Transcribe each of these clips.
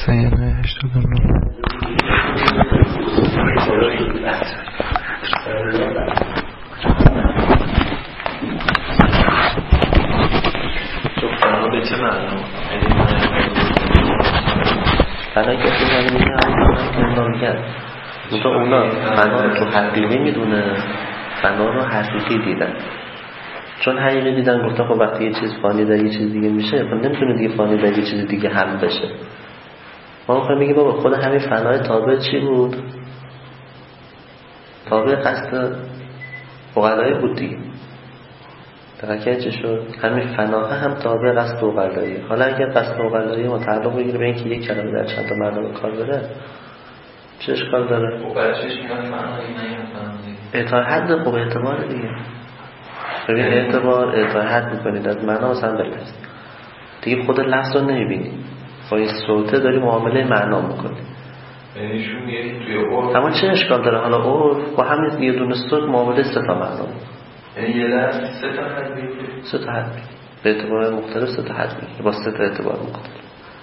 به چه معنا؟ فنایی که اصلا میگن اونا فنا رو تو حقیقی میدونه، فنا رو حقیقی دیدن. چون حقیقی دیدن گفتن خب وقتی یه چیز فانی در یه چیز دیگه میشه خب نمیتونه دیگه فانی در یه چیز دیگه هم بشه. ما میخوایم بگیم بابا خود همین فنای تابع چی بود؟ تابع قصد عقلایی بود دیگه. دقیقه چه شد؟ همین فناه هم تابع قصد عقلایی. حالا اگر قصد عقلایی ما تعلق بگیره به اینکه یک کلمه در چند تا معنا به کار بره چه اشکال داره؟ خب برایش میگن فنایی نه اعطای حد خوب اعتبار دیگه. ببین اعطای حد میکنید از معنا مثلا بلست دیگه خود لفظ رو نمیبینی با این صوته داری معامله معنا میکنی. یعنیشون میگه توی عرف اما چه اشکال داره؟ حالا عرف با همین یه دونه صوت معامله سه تا معنا میکنه. یعنی یه لفظ سه تا حد میگه؟ سه تا حد میگه به اعتبار مختلف سه تا حد میگه با سه تا اعتبار مختلف.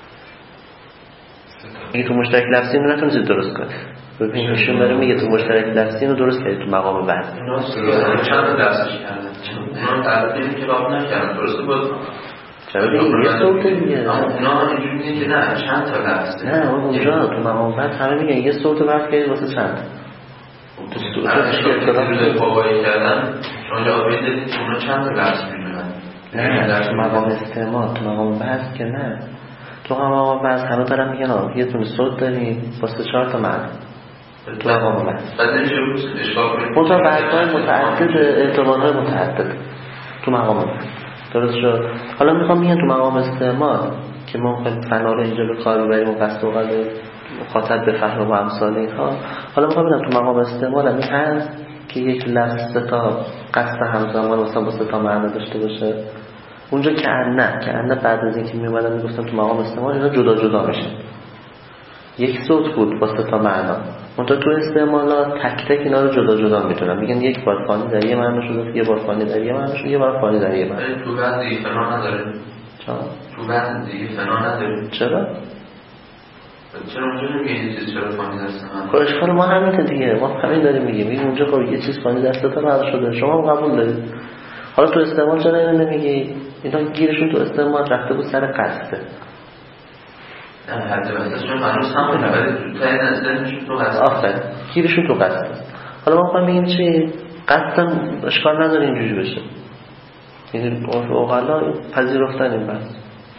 میگه تو مشترک لفظی رو نتونید درست کنی. ببین ایشون داره میگه تو مشترک لفظی رو درست کردی تو مقام وزن. چند تا درسش کردن؟ اونا تعریف که راه نکردن درسته بود. چرا یه صوت دیگه؟ اونا اینجوری میگن که نه چند تا لفظه. نه اونجا تو مقام وزن همه میگن یه صوت بحث کردی واسه چند تو صوتش که اطلاع پاوایی کردن شما جواب بدید که اونا چند تا لفظ میدونن. نه تو مقام استعمال تو مقام وزن که نه. تو مقام وزن همه دارن میگن یه دونه صوت داریم واسه 4 تا معنی. تو مقام وزن بعد نمیشه اشکال کنید منطقه بحث‌های متعدد اعتبارهای متعدد تو مقام وزن درست شد. حالا میخوام میگن تو مقام استعمال که ما میخوایم فنا رو اینجا به کار ببریم و قصد و قلب مخاطب به فهم و امثال اینها. حالا میخوام ببینم تو مقام استعمال هم این هست که یک لفظ سه تا قصد همزمان مثلا با سه تا معنا داشته باشه. اونجا که نه بعد از اینکه میومدن میگفتن تو مقام استعمال اینا جدا جدا میشن. یک صوت بود با سه تا معنا. منتها تو استعمالات تک تک اینا رو جدا جدا میتونن میگن یک بار فانی در یه معنا شده، یه بار فانی در یه معنا شده، یه بار فانی در یه معنا. تو بعد دیگه فنا نداره. چرا؟ تو بعد دیگه فنا نداره. چرا اونجا نمیگه چرا فانی دست من؟ خب اشکال ما همینه دیگه. ما همین داریم میگیم اونجا خب یه چیز فانی دست تا بعد شده شما هم قبول دارید. حالا تو استعمال چرا اینو نمیگی؟ اینا گیرشون تو استعمال رفته بود سر قصده. نه حتی واسه چون هنوز همونه ولی تو تای نظرشون تو قصد. آفرین گیرشون تو قصده. حالا ما میخوایم بگیم چی؟ قصدم اشکال نداره اینجوری بشه. یعنی اوغلا پذیرفتن این بحث.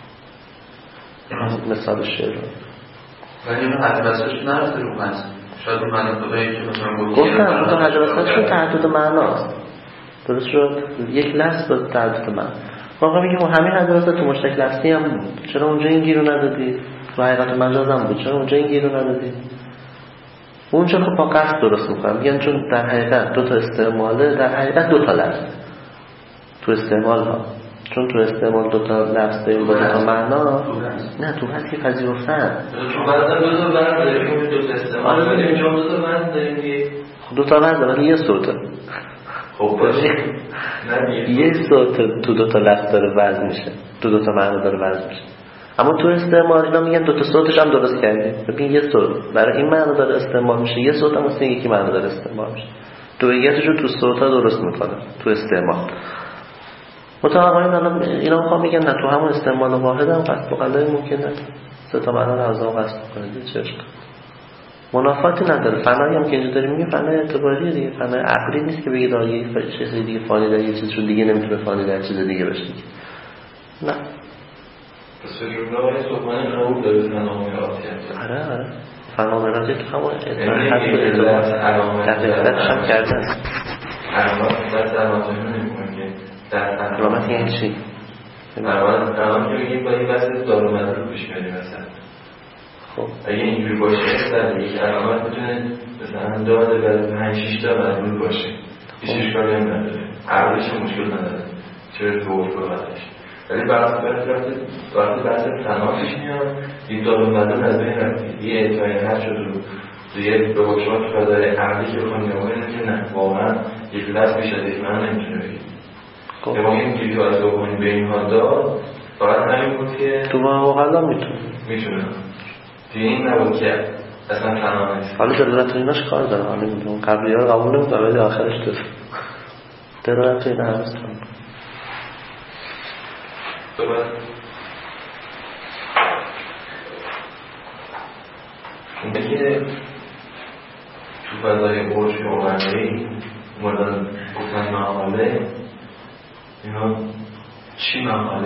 مثال شعر ولی اینو حد واسهش نرفته رو قصد. شاید من خدایی که مثلا گفتم تو حد واسهشون تعدد معناست. درست شد؟ یک لفظ با تعدد معنی. واقعا میگم همین حد واسه تو مشترک لفظی هم بود. چرا اونجا این گیرو ندادی؟ تو حقیقت مجاز هم بود. چرا اونجا این گیرو ندادی؟ اونجا خب با قصد درست میکنم. میگن چون در حقیقت دو تا استعماله در حقیقت دو تا لفظ. تو استعمال ها چون تو استعمال دو تا لفظ داریم با دو تا معنا. نه تو هست که پذیرفتن. چون بعدا دو تا ورد داریم دو تا استعمال داریم اینجا دو تا ورد داریم. دو تا ورد ولی یه صوته. خب باشه. یه صوت تو دو تا لفظ داره وزن میشه. دو تا معنا داره وزن میشه. اما تو استعمال اینا میگن دو تا صوتش هم درست کردیم. ببین یه صوت برای این معنا داره استعمال میشه. یه صوت هم واسه یکی معنا داره استعمال میشه. دوییتش رو تو صوت‌ها درست میکنه تو استعمال. متأخرین اینا میخوام میگن نه تو همون استعمال واحد هم قصد و قلای ممکنه سه تا معنا رو از اون قصد کنید. چه اشکال منافاتی نداره. فنایی هم که اینجا داریم میگه فنای اعتباریه دیگه. فنای عقلی نیست که بگید یه چیز دیگه فانی در یه چیز رو دیگه نمیتونه فانی در چیز دیگه بشه. نه پس فکر سخنان قبول داره فنامراتی. آره فنامراتی تو همون دقیقتش هم کرده است. علامت نمی‌کنه که در علامت یعنی چی؟ علامت که میگیم باید واسه دارومدار رو پیش بریم مثلا. خب اگه اینجوری باشه در یک علامت میتونه مثلا داده برای 5-6 تا مدلول باشه. هیچ اشکالی هم نداره. عقلش مشکل نداره. چرا تو عرفش ولی وقتی بحث تناسش میاد این دارومدار از بین رفته. یه اعطای حد شد رو یه به حکمات فضای عقلی که بخوام نمونه که نه واقعا یک لحظه بیش از یک من نمیتونه بگید. یه ما اینجوری که از بکنیم به این ها داد فقط همین بود که تو واقعا میتونه دین نبود که اصلا تمام نیست. حالا دلالت ایناش کار داره، حالا نمیدونم قبلی ها رو قبول نمیدونم ولی آخرش دلالت این هست. اینه که تو فضای عرفی اومدهی اومدن گفتن مقاله، اینا چی مقاله؟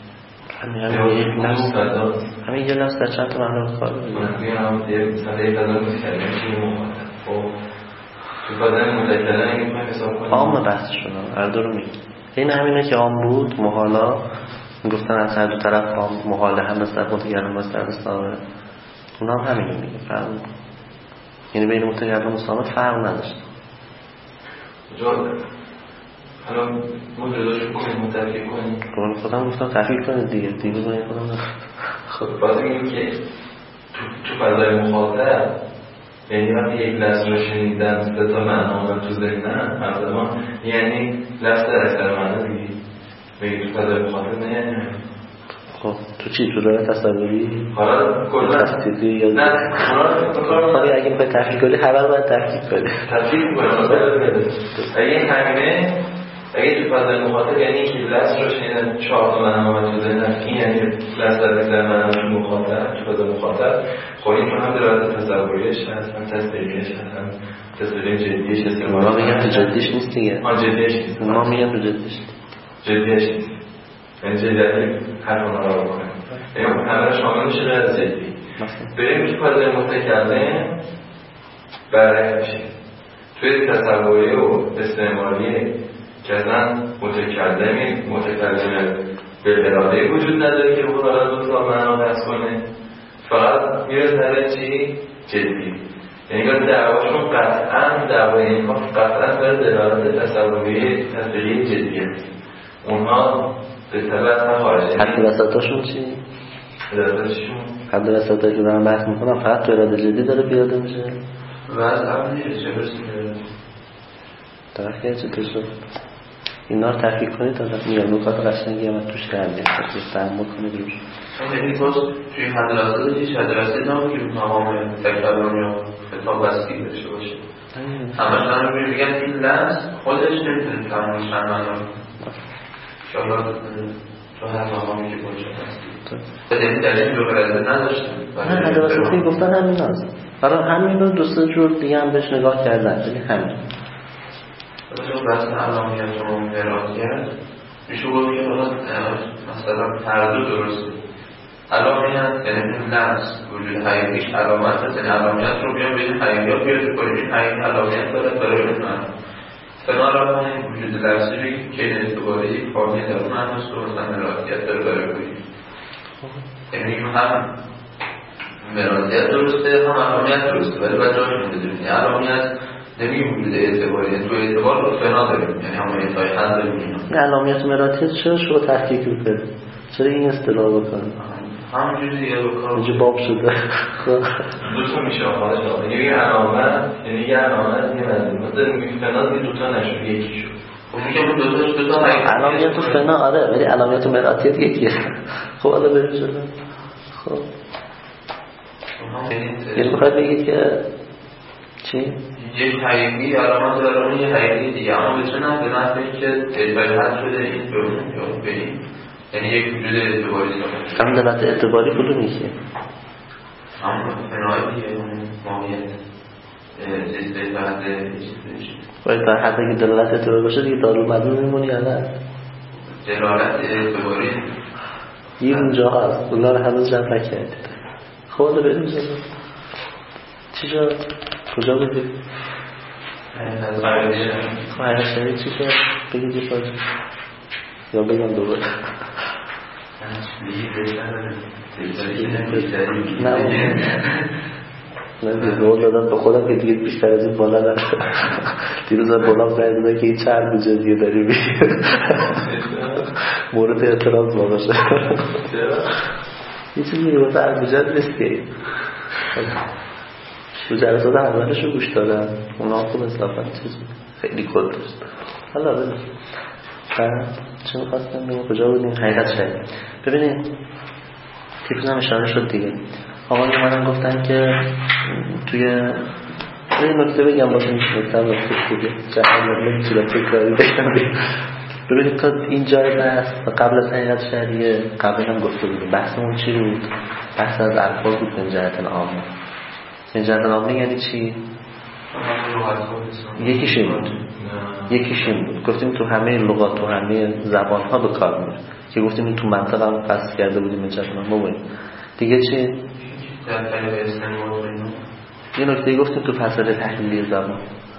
همین یه لحظه در چند تا مقاله کار بگیم. من میگم یه مثلا یه فضای متکلم چی مقاله؟ خب تو فضای متکلم این میخوایم حساب کنیم عام بحث شدن هر دو رو میگیم. این همینه که عام بود محالا گفتن از هر دو طرف عام محاله هم نسبت متکلم و نسبت صاحب، اونا هم همینو میگه فرق میکنه، یعنی بین متکلم و صاحب فرق نداشت. حالا ما جداشو کنیم متفکر کنیم خودم گفتم تفکیک کنید دیگه باید خودم خب باید بگیم که تو فضای مخاطب یعنی وقتی یک لفظ رو شنیدن سه تا معنا اومد تو ذهنم همزمان یعنی لفظ در اکثر معنا دیگه بگی تو فضای مخاطب نه یعنی خب تو چی؟ تو داره تصوری؟ حالا کلا تصدیقی یا نه حالا اگه میخوای تفکیک کنی خبر باید تفکیک کنی اگه همینه اگه تو فضای مخاطب یعنی که لفظ رو شنیدن 4 تا معنا اومد تو ذهنم این یعنی لفظ در اکثر معنا تو مخاطب تو فضای مخاطب خب این هم دلالت تصوریش هست هم تصدیقیش هست هم تصدیق جدیش هست. ما میگم تو جدیش نیست دیگه. جدیش نیست. ما میگم تو جدیش جدیش نیست. یعنی جدیت هر اون رو بکنیم. یعنی همه شامل میشه غیر از جدی. بریم تو فضای متکلم برعکس میشه. توی تصوری و استعمالی که اصلا متکلم به اراده وجود نداره که رو دارد دو تا معنا بحث کنه، فقط میره سر چی؟ جدی. یعنی که دعواشون قطعا دعوای اینها قطعا بر دلالت تصوری تصویری جدیه. اونها به طبع خارجی حد وسطاشون چی؟ حد وسطایی که دارم بحث میکنم فقط تو اراده جدی داره پیاده میشه و از هم نیست چه برسیم درخیه چه تو شد اینا رو تحقیق کنید تا میگم نکات قشنگی هم توش کردیم تحمل کنید روش. یعنی باز توی مدرسه هیچ مدرسه نام که مقام تکلم یا خطاب بستی داشته باشه. همش دارم میگن این لفظ خودش نمیتونه تمامش معنا شاید تو هر مقامی که باشه بستی دلیل رو برده نداشتیم. نه مدرسه گفتن همین هست برای همین رو دوست جور دیگه هم بهش نگاه کردن یعنی همین تو بحث علامیت رو مراتیت میشه گفت که مثلا هر دو درسته. علامیت یعنی این لفظ وجود حقیقیش علامت هست، یعنی علامیت رو بیان به این حقیقیات بیاد کنیم این حقیقی علامیت دارد برای این معنی. فنا را کنیم وجود لفظی بگیم که این اعتباری یک فامی داره معنیست و مثلا مراتیت داره برای کنیم. یعنی هم مراتیت درسته هم علامیت درسته ولی باید جاشون بدونیم. یعنی علامیت نمیگیم وجود اعتباری، تو اعتبار رو فنا داریم یعنی همون اعتباری حد داریم اینا. این علامیت مراتیت چرا شما تحقیق میکنه؟ چرا این اصطلاح بکنه؟ همونجوری دیگه بکنه اینجا باب شده دوتا میشه آخوانش آقا یه علامت یعنی یه علامت یه مزید مثل میگیم فنا دیگه دوتا نشد یکی شد. خب میگم دوتا علامت و فنا آره ولی علامت و مراتیت یکیه. خب حالا بریم شده خب یعنی بخواهد بگید که چی؟ یک حقیقی علامت داره اون یه حقیقی دیگه اما بتونم به نحوه این که اعتباری حد شده این به اون یا به این یعنی یک وجود اعتباری داره. هم دلت اعتباری کدوم میشه؟ همون فنای دیگه اون ماهیت زیسته به حد چیزش باید در حد اگه دلالت اعتباری باشه دیگه دارالمدلول میمونی یا نه؟ دلالت اعتباری یه اونجا هست اونا رو هنوز جمع نکردید. خب حالا بریم جلو چی شد؟ کجا بودید؟ خواهر شدید چی شد؟ بگید یه پاجه یا بگم دوباره نه دیگه رول دادم به خودم که دیگه بیشتر از این بالا نرسه دیروز بالا زنگ دادن که این چند بوجه دیگه داری بگید مورد اعتراض باشه یه چیزی رو بسه بوجه نیست که تو جلسات اولش رو گوش دادم اونا خوب اضافه چیز خیلی کل داشت. حالا ببینیم چه میخواستم بگم کجا بودیم؟ حقیقت شد. ببینیم تیپوز هم اشاره شد دیگه آقای منم گفتن که توی این نکته بگم باشه میشنستم وقتی خوبه جهنم نمیتونم تکراری بگم. ببینید که این جای بحث قبل از حقیقت شرعیه قبل هم گفته بودیم بحثمون چی بود؟ بحث از الفاظ بود من جهت عامه. من جهت عامه یعنی چی؟ یکیش این بود گفتیم تو همه لغات تو همه زبان ها به کار میره که گفتیم این تو منطقه هم قصد کرده بودیم من جهت عامه. دیگه چی؟ یه نکته گفتیم تو فصل تحلیلی زبان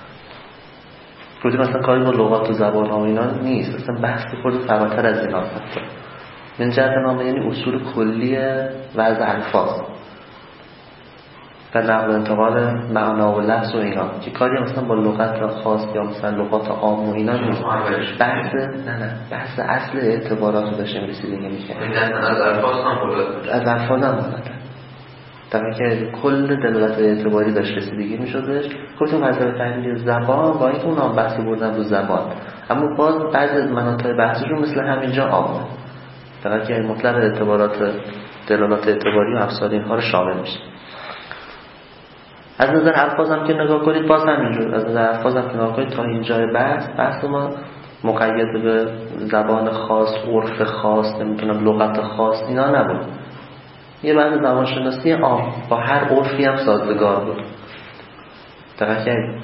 گفتیم مثلا کاری با لغات و زبان ها و اینا نیست، اصلا بحث خود فراتر از این هست. من جهت عامه یعنی اصول کلی وضع الفاظ و نقل انتقال معنا و لفظ و اینا که کاری مثلا با لغت خاص یا مثلا لغات عام و اینا نیست. بحث اصل اعتبارات رو داشتیم رسیدگی میکنیم. از الفاظ هم بودن در که کل دلالت اعتباری داشت رسیدگی میشدش. گفتیم حضرت تحلیل زبان با اینکه اونها بحثی بردن رو زبان اما باز بعضی از مناطق بحثشون مثل همینجا عامه در که مطلق اعتبارات دلالات اعتباری و افسار اینها رو شامل میشه. از نظر الفاظ هم که نگاه کنید باز همینجور از نظر الفاظ هم که نگاه کنید تا اینجای بحث ما مقید به زبان خاص عرف خاص نمیتونم لغت خاص اینا نبود. یه بعض زبانشناسی عام با هر عرفی هم سازگار بود. دقیق کردید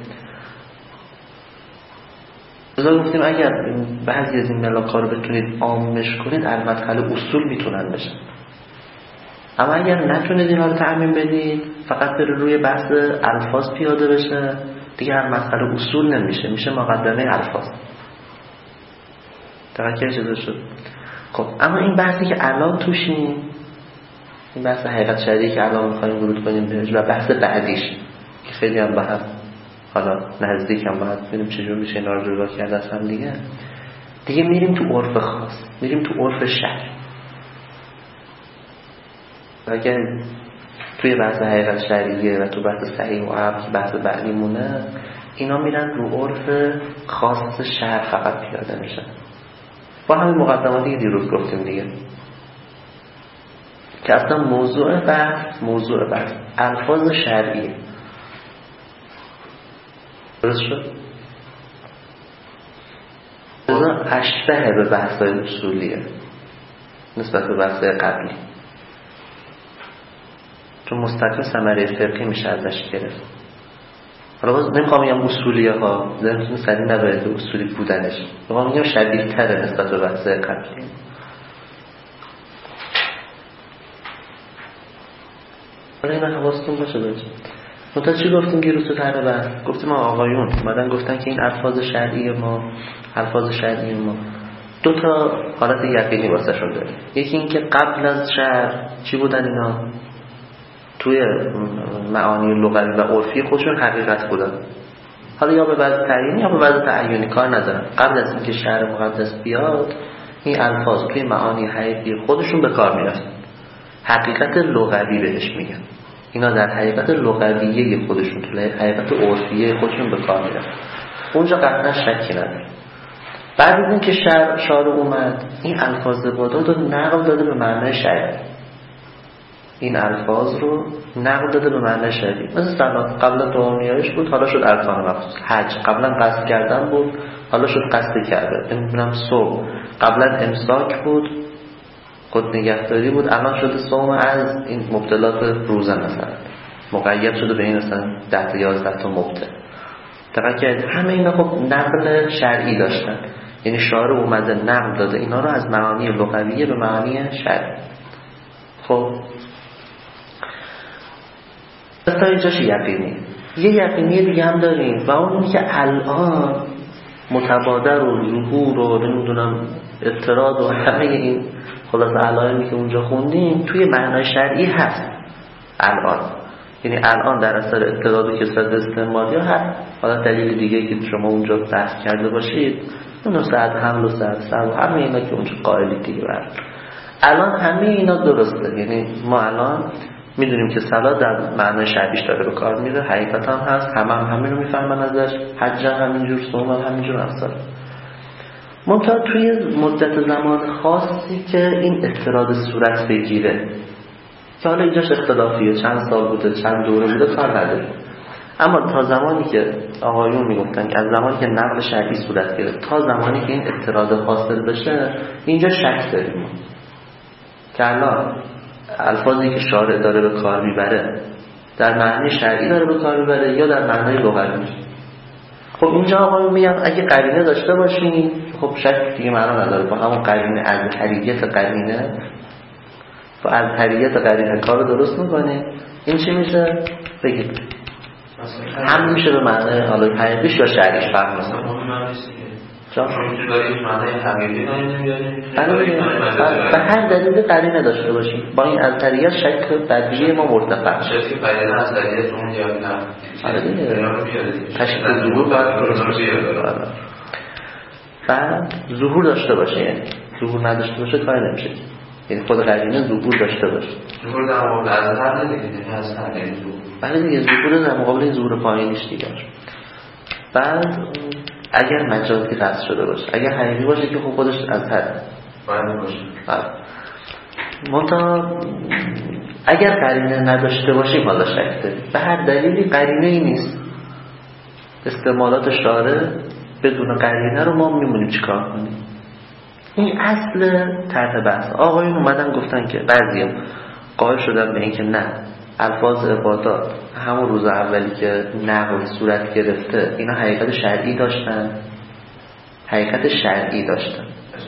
بذار گفتیم اگر بعضی از این ملاک‌ها رو بتونید عامش کنید المدخل اصول میتونن بشن، اما اگر نتونید اینا رو تعمیم بدید فقط بره روی بحث الفاظ پیاده بشه دیگه المدخل اصول نمیشه، میشه مقدمه الفاظ. دقیق چیزا شد. خب اما این بحثی که الان توشیم این بحث حقیقت شرعی که الان می‌خوایم ورود کنیم بهش و بحث بعدیش که خیلی هم باید حالا نزدیک هم باید ببینیم چجور میشه اینا رو جدا کرد از هم دیگه میریم تو عرف خاص، میریم تو عرف شرع. اگر توی بحث حقیقت شرعیه و تو بحث صحیح و عقل که بحث بعدی مونه اینا میرن رو عرف خاص شرع فقط پیاده میشن. با همین مقدماتی که دیروز گفتیم دیگه که اصلا موضوع بحث الفاظ شرعیه. درست شد؟ بذار اشبه به بحث‌های اصولیه نسبت به بحث‌های قبلی چون مستقیم ثمره فقهی میشه ازش گرفت. حالا باز نمیخوام بگم اصولیه ها ذهنتون سریع نبره به اصولی بودنش، میخوام بگم شبیه تره نسبت به بحث‌های قبلی. این حواستون باشه بچه. منتها چی گفتیم دیروز تو طرح بحث؟ گفتیم آقایون اومدن گفتن که این الفاظ شرعی ما دو تا حالت یقینی واسه شون داره. یکی این که قبل از شرع چی بودن اینا؟ توی معانی لغوی و عرفی خودشون حقیقت بودن. حالا یا به وضع تعیینی یا به وضع تعیینی کار ندارن. قبل از اینکه شرع مقدس بیاد این الفاظ توی معانی حقیقی خودشون به کار میرسن. حقیقت لغوی بهش میگن. اینا در حقیقت لغویه خودشون تو حقیقت عرفیه خودشون به کار میرن. اونجا قطعا شکی نداره. بعد از اینکه شارع اومد این الفاظ عبادات رو نقل داده به معنای شرعی. این الفاظ رو نقل داده به معنای شرعی. مثل صلات قبلا دعایش بود حالا شد ارکان مخصوص. حج قبلا قصد کردن بود حالا شد قصد کرده. نمیدونم صوم قبلا امساک بود خود نگهداری بود الان شده صوم از این مبتلات روزه مثلا مقید شده به این مثلا 10 تا 11 تا مبتل. دقیق کرد همه اینا خب نقل شرعی داشتن، یعنی شارع اومده نقل داده اینا رو از معانی لغویه به معانی شرعی. خب تا اینجاش یقینی. یه یقینی دیگه هم داریم و اون که الان متبادر و ظهور و نمیدونم افتراض و همه این خلاص علائمی که اونجا خوندیم توی معنای شرعی هست الان. یعنی الان در اثر افتراض و کثرت استعمال یا هر حالا دلیل دیگه که شما اونجا بحث کرده باشید اون ساعت حمل و ساعت سر و همه اینا که اونجا قائلی دیگه برد الان همه اینا درسته. یعنی ما الان میدونیم که صلات در معنای شرعیش داره به کار میره، حقیقت هم هست، همین رو میفهمن ازش، حج همینجور، صوم همینجور امثال. منتها توی مدت زمان خاصی که این افتراض صورت بگیره که حالا اینجاش اختلافیه، چند سال بوده، چند دوره بوده، کار نداره. اما تا زمانی که آقایون میگفتن که از زمانی که نقل شرعی صورت گرفت تا زمانی که این اطراد حاصل بشه، اینجا شک داریم که الان الفاظی که شارع داره به کار میبره در معنی شرعی داره به کار میبره یا در معنی لغوی. خب اینجا آقایون میگن اگه قرینه داشته باشین، خب شک دیگه معنا نداره، با همون قرینه ازهریت قرینه و ازهریت قرینه کار درست میکنه. این چی میشه؟ بگید هم میشه به معنی حالا حقیقیش یا شرعیش فهم مثلا چون داریم معنی حقیقی نمیاریم به هر دلیل قرینه داشته باشیم با این ازهریت شک بدیهی ما مرتفع شد که قرینه ازهریت اون یاد نه تشکیل ظهور بعد ظهور داشته باشه، یعنی ظهور نداشته باشه کاری نمیشه، یعنی خود قرینه ظهور داشته باشه. ظهور در مقابل ازهر نمیگه ازهر یعنی ظهور بله دیگه ظهور در مقابل این ظهور پایینیش دیگه. بعد اگر مجازی قصد شده باشه، اگر حقیقی باشه که خودش ازهر باید باشه. منتها اگر قرینه نداشته باشیم حالا شک داریم، به هر دلیلی قرینه ای نیست، استعمالات شارع بدون قرینه رو ما میمونیم چیکار کنیم؟ این اصل طرح بحث. آقایون اومدن گفتن که بعضی قائل شدن به این که نه، الفاظ عبادات همون روز اولی که نقل صورت گرفته اینا حقیقت شرعی داشتن، حقیقت شرعی داشتن.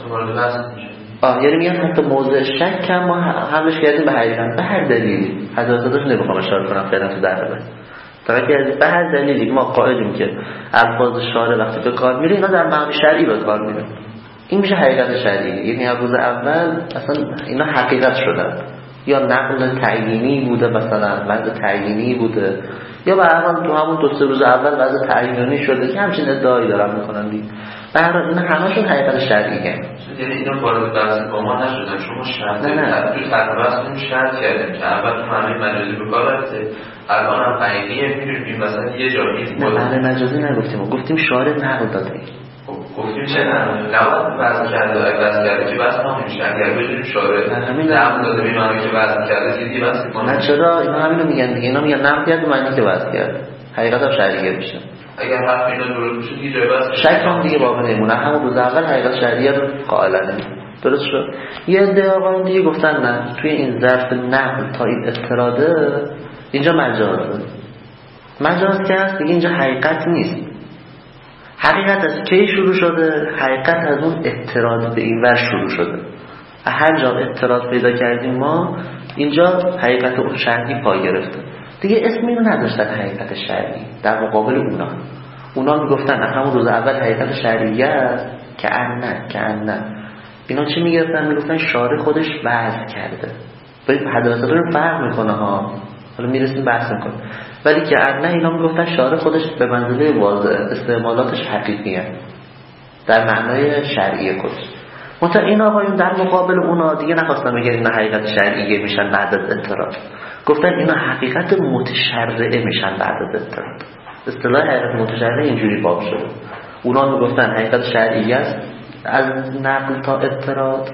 یعنی میگن حتی موضع شک هم ما حملش کردیم به حقیقت به هر دلیلی. حضرتش نمیخوام اشاره کنم فعلا تو در بس، فقط که به هر دلیلی ما قائلیم که الفاظ شارع وقتی به کار میره اینا در معنی شرعی به کار میره، این میشه حقیقت شرعی. یعنی از روز اول اصلا اینا حقیقت شدن، یا نقل تعیینی بوده، مثلا وضع تعیینی بوده، یا به هر حال تو همون دو سه روز اول وضع تعیینی شده که همچین ادعایی دارن میکنن دیگه. به هر حال اینا همشون حقیقت شرعیه. یعنی اینا وارد بحث با ما نشدن، شما شرط تو تقریبا شرط کردیم که اول تو معنی مجازی به کار رفته، الان هم حقیقیه می‌بینیم مثلا یه جایی نه معنی مجازی نگفتیم، گفتیم شارع نقل داده. گفتیم چه نباید وضع کرده، اگه وضع کرده که وضع نمیشه، اگر بجوریم شارع نقل داده به معنی که وضع کرده دیگه وضع کنه. نه چرا اینا همینو میگن دیگه، اینا میگن نقل کرده به معنی که وضع کرده، حقیقت هم شرعیه میشه. اگر حرف اینا درست بشه دیگه جای وضع شک هم دیگه باقی نمونه، همون روز اول حقیقت شرعیه رو قائلن. درست شد. یه عده آقایون دیگه گفتن نه، توی این ظرف نقل تا این اضطراده اینجا مجازه. مجاز که هست دیگه اینجا حقیقت نیست. حقیقت از کی شروع شده؟ حقیقت از اون اضطراد به این ور شروع شده. هر جا اضطراد پیدا کردیم ما اینجا حقیقت شرعی پا گرفته. دیگه اسمی رو نداشتن حقیقت شرعی در مقابل اونا میگفتن همون روز اول حقیقت شرعیه است که نه. اینا چی میگفتن؟ میگفتن شارع خودش وضع کرده. باید حداثت رو فرق میکنه ها، حالا میرسیم بحث میکنه. ولی که نه، اینا میگفتن شارع خودش به منزله واضح، استعمالاتش حقیقیه در معنای شرعی خودش. مثلا این آقایون در مقابل اونا دیگه نخواستن بگن اینا حقیقت شرعیه میشن بعد از اضطراد، گفتن اینا حقیقت متشرعه میشن بعد از اضطراد. اصطلاح حقیقت متشرعه اینجوری باب شده. اونا میگفتن حقیقت شرعیه است از نقل تا اضطراد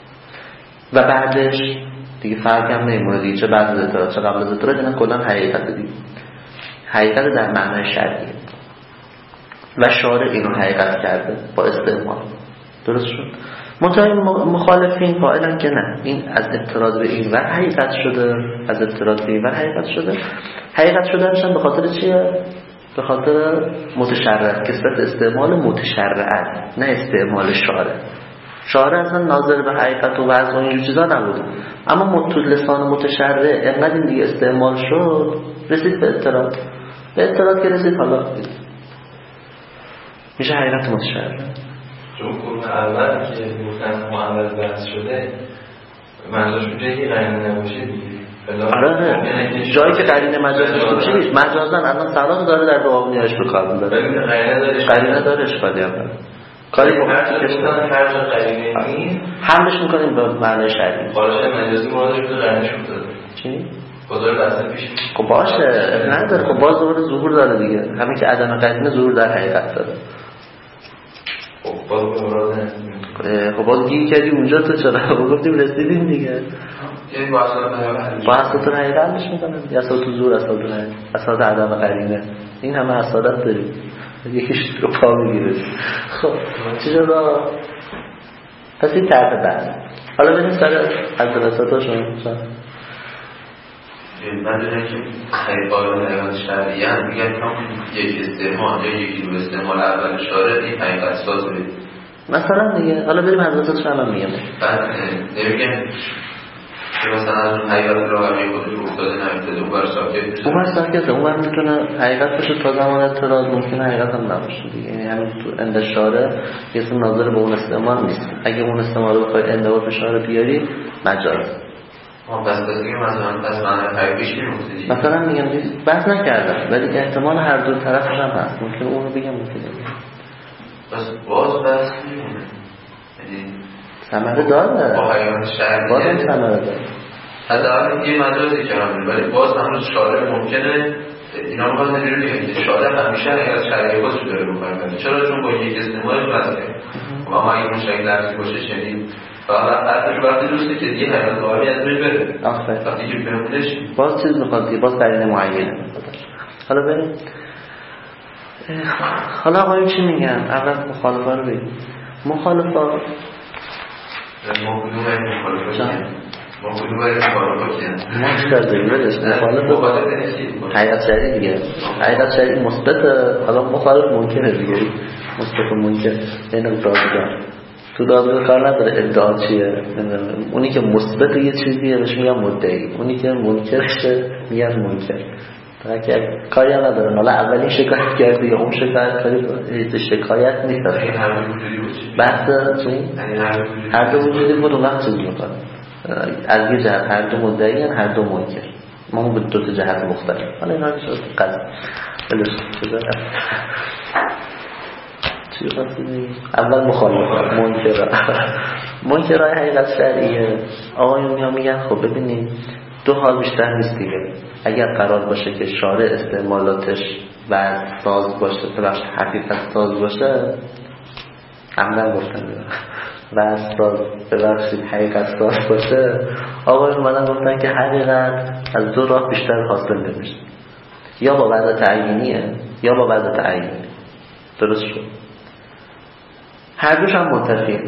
و بعدش دیگه فرق هم نمیمونه دیگه، چه بعد از اضطراد چه قبل از اضطراد، اینا کلا حقیقت دیگه، حقیقت در معنای شرعیه و شارع اینو حقیقت کرده با استعمال. درست شد. منتها مخالفین قائلن که نه، این از اضطراد به این ور حقیقت شده، از اضطراد به این ور حقیقت شده. حقیقت شدنشان به خاطر چیه؟ به خاطر متشرع، کسرت استعمال متشرع، نه استعمال شارع. شارع اصلا ناظر به حقیقت و وضع و اینجور چیزا نبود، اما متول لسان متشرع انقدر این دیگه استعمال شد رسید به اضطراد. به اضطراد که رسید حالا میشه حقیقت متشرع. چون قرون اول که گفتن معول بحث شده منظورشون جایی که قرینه نباشه دیگه. آره جایی که قرینه مجازش باشه نیست. مجازن الان صلاح داره در روابطش به کار میبره. قرینه داره اشکالی هم داره. کاری با هر جا قرینه نیست حملش میکنیم به معنی شرعی. باشه مجازی مرادش بوده قرینه شد داره. چی؟ بازار بحث پیش. خب باشه نداره، خب باز دوباره ظهور داره دیگه. همین که عدم قرینه ظهور در حقیقت داره. خب باز به مراد خب باز گیر کردی اونجا تو چرا گفتیم رسیدیم دیگه. یعنی با اساسات حقیقت حلش میکنه دیگه. اساسات زور، اساسات عدم قرینه، این همه اساسات داریم، یکیش رو پا میگیره. خب چرا پس این طرف بحث. حالا بریم سر از درستاتاشون. من دونه که خیلی قانون حیوان شرعی هم میگن یک استعمال یا یکی رو استعمال اول شارع این حقیقت ساز برید مثلا دیگه. حالا بریم از درستاتش هم میگم. بعد نمیگن که مثلا از اون حقیقت رو همه خودش افتاده نمیتده اون بر ساکت میشه. اون بر ساکته، اون بر میتونه حقیقت باشه تا زمان اعتراض، ممکنه حقیقت هم نباشه دیگه. یعنی همین تو اندشاره یه اسم ناظر به اون استعمال نیست. اگه اون استعمال رو بخوای اندوار به شاره بیاری مجاز. بس دیگه مثلا حقیقیش میمونده مثلا میگم بحث نکردم ولی احتمال هر دو طرفش هم هست. ممکن اون رو بگم ممکن نگم. بس باز بحث میمونه. یعنی ثمره داره. با حیوان شهری باز هم ثمره داره. حداقل یه مجازی کردم ولی باز هم شارع ممکنه اینا رو باز نمی‌دونی که شارع همیشه حقیقت شرعی خودش داره می‌کنه. چرا؟ چون با یک استعمالش واسه و ما اگه مشکل درسی باشه چنین فقط حرفش وقتی دوسته که دیگه حیوان داری از بین بره. وقتی که بمونش باز چیز میخواد دیگه، باز قرینه معینه میخواد. حالا بریم. حالا آقایون چی میگن؟ اول مخالفا رو بگیم. مخالفا ما چیکار داریم؟ مخالف حقیقت شرعی دیگه. حقیقت شرعی مثبته، حالا مخالف ممکنه دیگه. مثبت و منکر این رو دادگاه تو دادگاه کار نداره ادعا چیه. اونی که مثبت یه چیزیه بهش میگن مدعی، اونی که منکرشه میگن منکر. که کاری هم نداره حالا اولین شکایت کردی یا اون شکایت کاری شکایت نیست. بحث چی؟ هر دو وجودی بود اون وقت چیز میکنه از یه جهت هر دو مدعی هن هر دو منکر. ما هم به دو تا جهت مختلف. حالا اینا شد قضا بلش چی خواستیم؟ اول مخالفت منکرهای حقیقت شرعیه. آقایون میگن خب ببینیم دو حال بیشتر نیست دیگه. اگر قرار باشه که شارع استعمالاتش وضع ساز باشه، ببخشید حقیقت ساز باشه، عملا گفتن وضع ساز ببخشید حقیقت ساز باشه، آقایون اومدن گفتن که حقیقت از دو راه بیشتر حاصل نمیشه، یا با وضع تعیینیه یا با وضع تعیینی. درست شد؟ هر دوش هم منتفیه.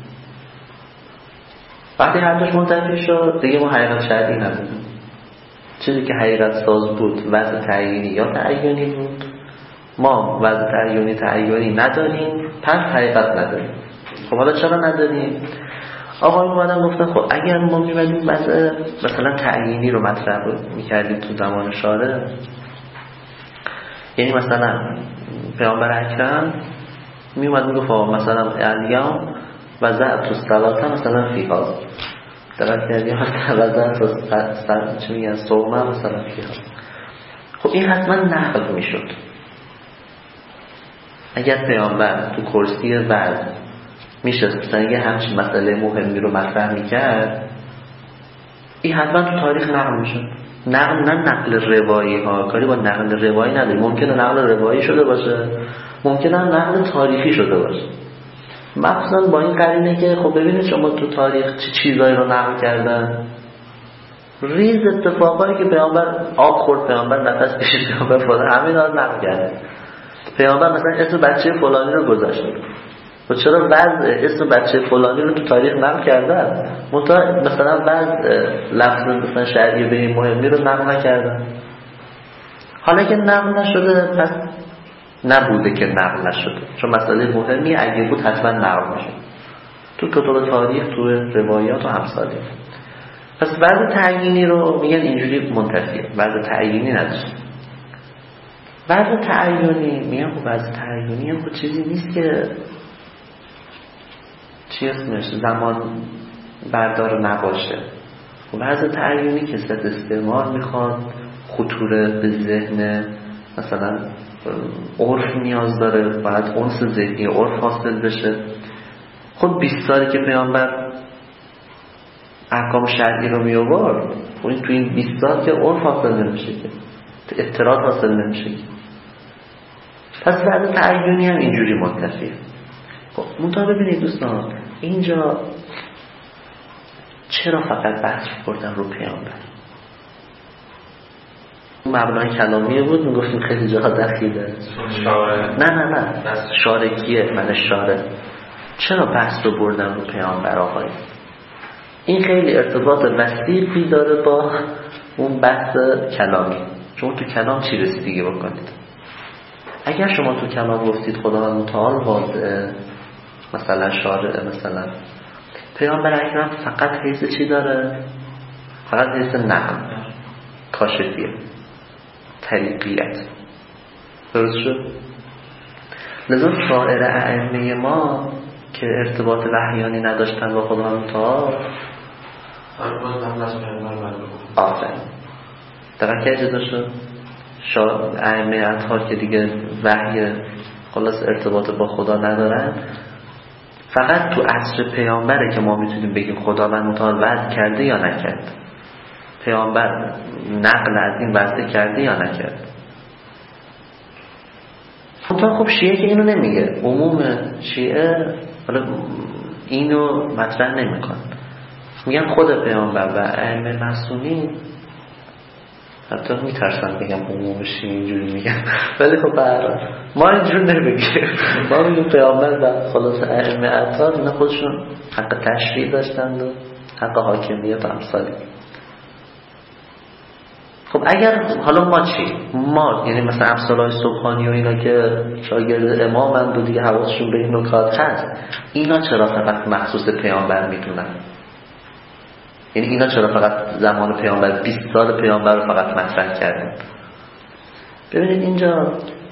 وقتی هر دوش منتفی شد دیگه ما حقیقت شرعی نداریم. چیزی که حقیقت ساز بود وضع تعیینی یا تعیینی بود، ما وضع تعیینی نداریم، پس حقیقت نداریم. خب حالا چرا نداریم؟ آقایون اومدن گفتن خب اگر ما می‌بینیم وضع مثلا تعیینی رو مطرح می‌کردیم تو زمان شارع، یعنی مثلا پیامبر اکرم میومد میگفت مثلا الیوم وضعت الصلاه مثلا فی هذا، درست کردی وضعت چه میگن صومه مثلا فی هذا. خب این حتما نقل میشد. اگر پیامبر تو کرسی وضع میشست مثلا یه همچین مسئله مهمی رو مطرح میکرد، این حتما تو تاریخ نقل میشد. نقل نه نقل روایی ها، کاری با نقل روایی نداری. ممکنه نقل روایی شده باشه، ممکنه نقل تاریخی شده باشه. مخصوصا با این قرینه که خب ببینید شما تو تاریخ چه چیزایی رو نقل کردن. ریز اتفاقایی که پیامبر آب خورد، پیامبر نفس کشید، پیامبر فلان، همین رو نقل کرده. پیامبر مثلا اسم بچه فلانی رو گذاشته. و چرا وضع اسم بچه فلانی رو تو تاریخ نقل کردن، مثلا وضع لفظ مثلا شرعی به این مهمی رو نقل نکردن. حالا که نقل نشده پس نبوده که نقل نشده، چون مسئله مهمی اگه بود حتما نقل میشه تو کتب تاریخ، تو روایات و همسالی. پس وضع تعیینی رو میگن اینجوری منتفیه، وضع تعیینی نداره. وضع تعیینی میگن خب وضع تعیینی هم چیزی نیست که چی اسمش زمان بردار نباشه. وضع تعیینی که ست استعمال میخواد، خطوره به ذهن مثلا عرف نیاز داره، باید انس ذهنی عرف حاصل بشه. خود 20 سالی که پیامبر احکام شرعی رو می آورد، این تو این 20 سال که عرف حاصل نمیشه، که اطلاعات حاصل نمیشه. پس بعد تعیینی هم اینجوری منتفیه. خب منتها ببینید دوستان، اینجا چرا فقط بحث بردن رو پیامبر؟ مبنای کلامیه بود، میگفتیم خیلی جاها دخیله. نه شارکیه، من شاره. چرا بحث رو بردن رو پیامبر آقای؟ این خیلی ارتباط وسیعی داره با اون بحث کلامی. چون تو کلام چی رسیدگی بکنید؟ اگر شما تو کلام گفتید خداوند متعال واضحه، مثلا شارع، مثلا پیامبر اکرم فقط حیث چی داره؟ فقط حیث نقل، کاشفیه، طریقیت. درست شد؟ لذا شاعر ائمه ما که ارتباط وحیانی نداشتن با خداوند متعال آفرین دقیقا که اجازه شد ائمه اطهار که دیگه وحی خلاص ارتباط با خدا ندارن، فقط تو عصر پیامبره که ما میتونیم بگیم خداوند متعال وعده کرده یا نکرد، پیامبر نقل از این وعده کرده یا نکرد. خب شیعه که اینو نمیگه، عموم شیعه حالا اینو مطرح نمیکن، میگن خود پیامبر و ائمه معصومین، حتی میترسن بگم عموم شیعه اینجوری میگن، ولی خب برای ما اینجور نمیگیم، ما میگیم پیامبر و خلاص ائمه اطهار اینا خودشون حق تشریع داشتند و حق حاکمیت و امثالی. خب اگر حالا ما چی؟ ما یعنی مثلا امثالای سبحانی و اینا که شاگرد امامند و دیگه حواسشون به این نکات هست، اینا چرا فقط مخصوص پیامبر میدونن؟ یعنی اینا چرا فقط زمان پیامبر 20 سال پیامبر رو فقط مطرح کردن؟ ببینید اینجا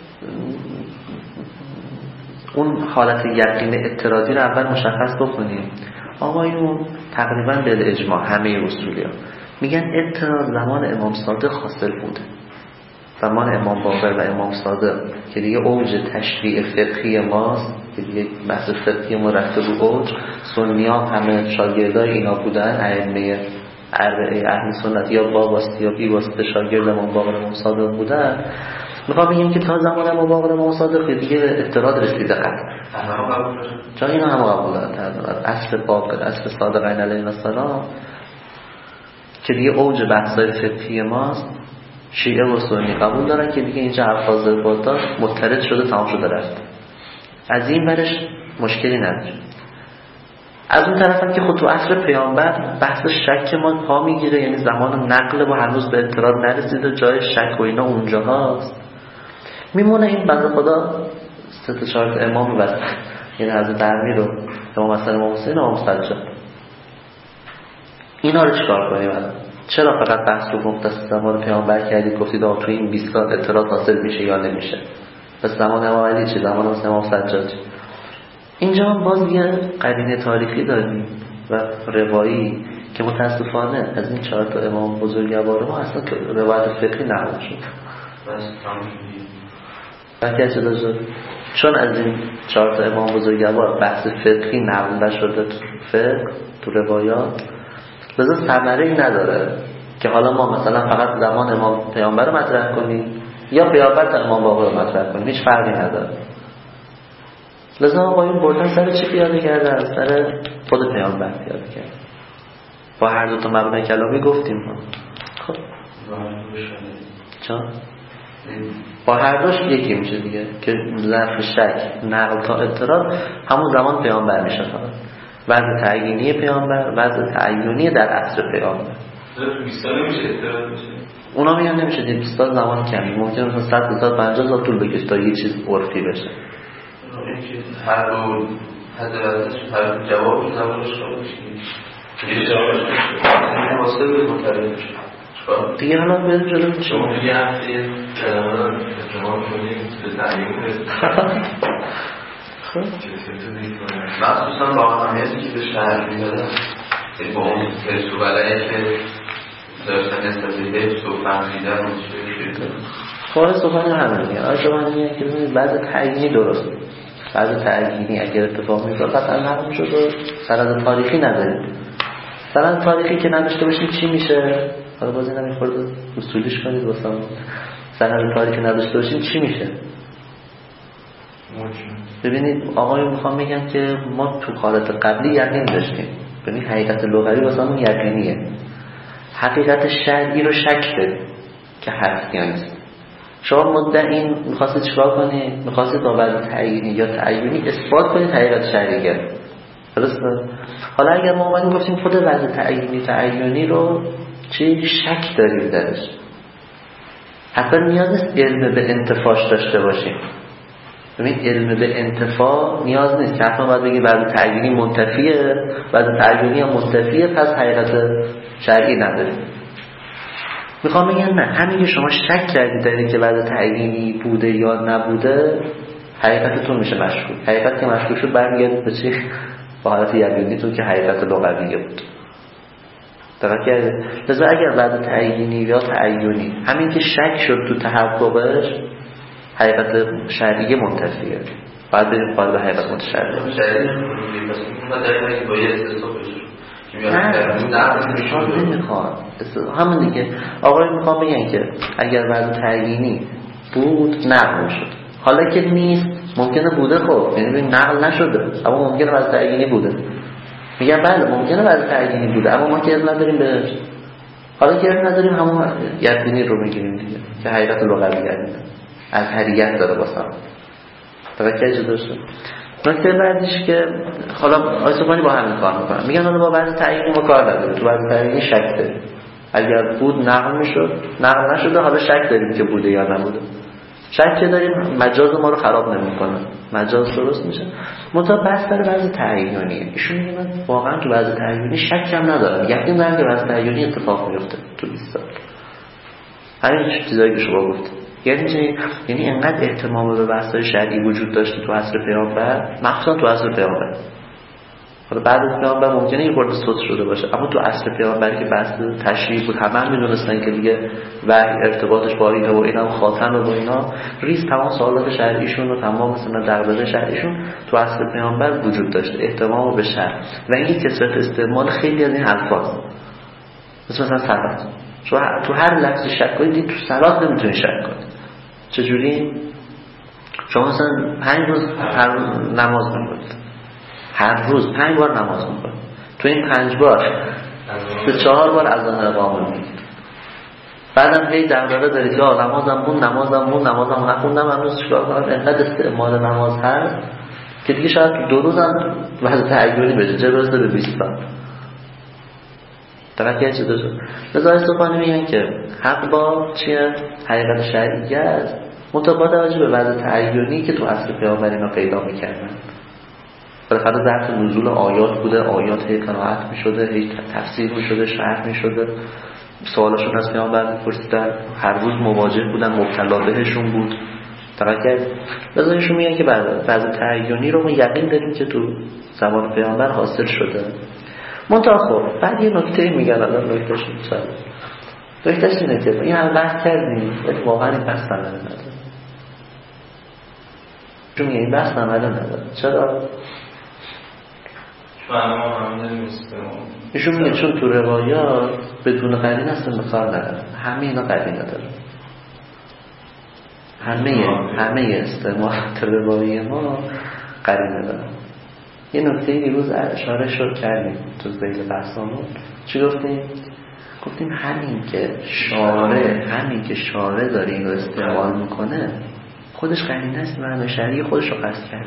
اون حالت یقین اعتراضی رو اول مشخص بکنیم. آقایون تقریبا به اجماع همه اصولی‌ها میگن اعتراض زمان امام صادق حاصل بوده. زمان امام باقر و امام صادق که دیگه اوج تشریع فقهی ماست، که دیگه بحث فقهی ما رفته رو اوج، سنی‌ها همه شاگردای اینا بودن، ائمه اربعه اهل سنت یا با واسطه یا بی واسطه شاگرد امام باقر و امام صادق بودن. میخوام بگیم که تا زمان امام باقر و امام صادق دیگه اعتراض رسیده قطعا، چون اینا هم قبول دارن. اصل باقر، اصل صادقین علیهم السلام که دیگه اوج بحث‌های فقهی ماست، شیعه و سنی قبول دارن که دیگه اینجا الفاظ باطل مضطرد شده، تمام شده رفت. از این برش مشکلی نداره. از اون طرف هم که خود تو عصر پیامبر بحث شک ما پا میگیره، یعنی زمان نقل و هنوز به اعتراض نرسیده، جای شک و اینا اونجا هست. میمونه این بنده خدا 3-4 امام وسط، یعنی حضرت علی رو، امام حسن، امام حسین، امام سجاد، اینا رو چیکار کنیم الان؟ چرا فقط بحث رو مختص زمان پیامبر کردید، گفتید تو این 20 سال اعتراض حاصل میشه یا نمیشه؟ پس زمان امام علی چه؟ زمان امام سجاد چه؟ اینجا هم باز یه قرینه تاریخی داریم و روایی که متاسفانه از این 4 تا امام بزرگوار ما اصلا روایت فقهی نقل شد. چون از این 4 تا امام بزرگوار بحث فقهی نقل نشده تو فقه، تو روایات، لذا ثمره‌ای نداره که حالا ما مثلا فقط زمان امام پیامبر رو مطرح کنیم یا پیامبر تا امام باقر رو مطرح کنیم، هیچ فرقی نداره. لذا آقایون بردن سر چی پیاده کردن؟ سر خود پیامبر پیاده کردن. با هر دو تا مبنای کلامی گفتیم ها. خب چون با هر دوش یکی میشه دیگه که ظرف شک نقل تا اعتراض همون زمان پیامبر میشه فقط. وضع تعیینی پیامبر، وضع تعیینی در عصر پیامبر. 20 سال نمیشه اعتراض بشه. اونا میگن نمیشه، 20 سال زمان کمی، ممکنه مثلا 100 سال 50 سال طول بکشه تا یه چیز عرفی بشه. هر دو حضرتش هر جوابش زمانش خواهد بشه. یه جوابش بشه. واسه به مطلب بشه. دیگه حالا بریم جلو میشه. شما یه هفته کلمه رو شما کنید به تعیین برسید. مخصوصا با اهمیتی که به شهر میدادن با اون فرسو بلعه که داشتن استفاده صحبت میدن کار صحبت همه دیگه. آره شما میگه که بعض تعیینی درست، بعض تعیینی اگر اتفاق میفته قطعا نقل شد و سند تاریخی نداریم. سند تاریخی که نداشته باشیم چی میشه؟ حالا باز اینا میخورد اصولیش کنید واسه سند تاریخی نداشته باشیم چی میشه؟ ببینید آقایون میخوام بگم که ما تو حالت قبلی یقین داشتیم. ببینید حقیقت لغوی واسمون یقینیه، حقیقت شرعی رو شک داریم که هست یا نیست. شما مدعین میخواستید چیکار کنید؟ میخواستید با وضع تعیینی یا تعیینی اثبات کنید حقیقت شرعیه، درسته؟ حالا اگر ما اومدیم گفتیم خود وضع تعیینی رو چی شک داریم درش، حتی نیاز نیست علم به انتفاعش داشته باشیم. ببین علم به انتفاع نیاز نیست که حتما باید بگیم وضع تعیینی منتفیه، وضع تعیینی هم منتفیه، پس حقیقت شرعی نداریم. میخوام بگم نه، همین که شما شک کردید در اینکه وضع تعیینی بوده یا نبوده حقیقتتون میشه مشکوک. حقیقت که مشکوک شد برمیگردید به چی؟ با حالت یقینیتون که حقیقت لغویه بود. دقیق کردید؟ لذا اگر وضع تعیینی یا تعیینی همین که شک شد تو تحققش حقیقت شرعی منتفیه، بعد بریم قالب حقیقت متشرعی. نه نمیخواد همون دیگه. آقای میخوام بگن که اگر وضع تعیینی بود نقل شد، حالا که نیست ممکنه بوده، خب یعنی نقل نشده اما ممکنه وضع تعیینی بوده. میگم بله ممکنه وضع تعیینی بوده اما ما که علم نداریم بهش. حالا که علم نداریم همون یقینی رو میگیریم دیگه که حقیقت لغوی از حریت داره باسم. توجه داشته. نکته بعدیش که حالا آیسوفانی با همین کار میکنن، میگن حالا با وضع تعیینی ما کار نداره، تو وضع تعیینی شک داریم، اگر بود نقل میشد، نقل نشده حالا شک داریم که بوده یا نبوده. شک که داریم مجاز ما رو خراب نمیکنه، مجاز درست میشه. منتها بحث در وضع تعیینیه. ایشون میگن من واقعا تو وضع تعیینی شک هم ندارم، یقین دارم که وضع تعیینی اتفاق میفته تو 20 سال. همین چیزایی که شما گفتید یعنی اینقدر اهتمام به بحث‌های شرعی وجود داشته تو عصر پیامبر، مخصوصا تو عصر پیامبر. حالا بعد از پیامبر ممکنه یه خورده سست شده باشه، اما تو عصر پیامبر که بحث تشریع بود، همه می‌دونستن که دیگه وحی ارتباطش با اینه و اینم خاتمه و اینا، ریز تمام سوالات شرعیشون و تمام مثلا دغدغه شرعیشون تو عصر پیامبر وجود داشته، اهتمام به شرع و این کثرت استعمال خیلی از این الفاظ مثلا صلات. شما تو هر لفظ شک کنید، تو صلات نمیتونید شک کنید. چجوری؟ شما مثلا 5 روز هر نماز می‌خونید، هر روز 5 بار نماز می‌خونید، تو این 5 بار 3-4 بار اذان اقامه میگید، بعدم هی دغدغه دارید که نمازم نخوندم هنوز چیکار کنم. انقدر استعمال نماز هست که دیگه شاید 2 روزم وضع تعیینی بشه، چه برسه به 20 تا. توجه چه دوست. لذا استفاده میگن که حق با چیه؟ حقیقت شرعی است، مطابق توجه به وضع تعیینی که تو عصر پیامبر اینا پیدا میکردن. بالاخره ظرف نزول آیات بوده، آیات هی قرائت میشده، هی تفسیر میشده، شرح میشده، سوالاشون از پیامبر میپرسیدن، هر روز مواجه بودن، مبتلا بهشون بود. توجه. لذا ایشون میگن که وضع تعیینی رو ما یقین داریم که تو زمان پیامبر حاصل شده. منتها خب بعد یه نکته میگن، الان نکتهش اینه که این هم بحث کردیم ولی واقعا این بحث عمله نداره. چون این بحث عمله نداره. چرا؟ ایشون میگه چون تو روایات بدون قرینه اصلا بخار نداره، همه اینا قرینه داره، همه استعمالات روایی ما قرینه داره. یه نکته دیروز اشاره شد کردیم تو ذیل بحثمون. چی گفتیم؟ گفتیم همین که شارع داره این رو استعمال میکنه خودش قرینه است، معنی شرعی خودش رو قصد کرده.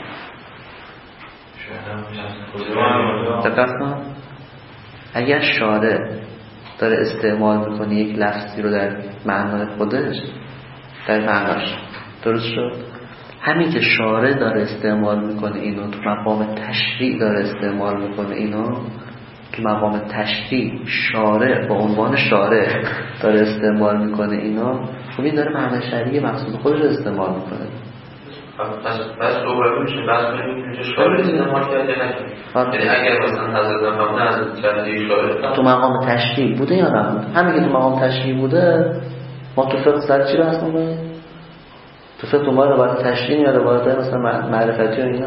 دقت کن، اگر شارع داره استعمال میکنه یک لفظی رو در معنای خودش، در معناش، درست شد؟ همین که شارع داره استعمال میکنه اینو، تو مقام تشریع داره استعمال میکنه اینو، تو مقام تشریع شارع با عنوان شارع داره استعمال میکنه اینو، خب این داره معنی شرعی مقصود خودش رو استعمال میکنه. بس دوباره میشه بس اینجا شارع استعمال کرده نکنه، یعنی اگر مثلا حضرت محمد از تشریع شارع تو مقام تشریع بوده یا نبوده؟ همین که تو مقام تشریع بوده، ما تو فقه سر چی بحث میکنیم؟ تو فقه ما روایت تشریع یا روایت مثلا معرفتی و اینا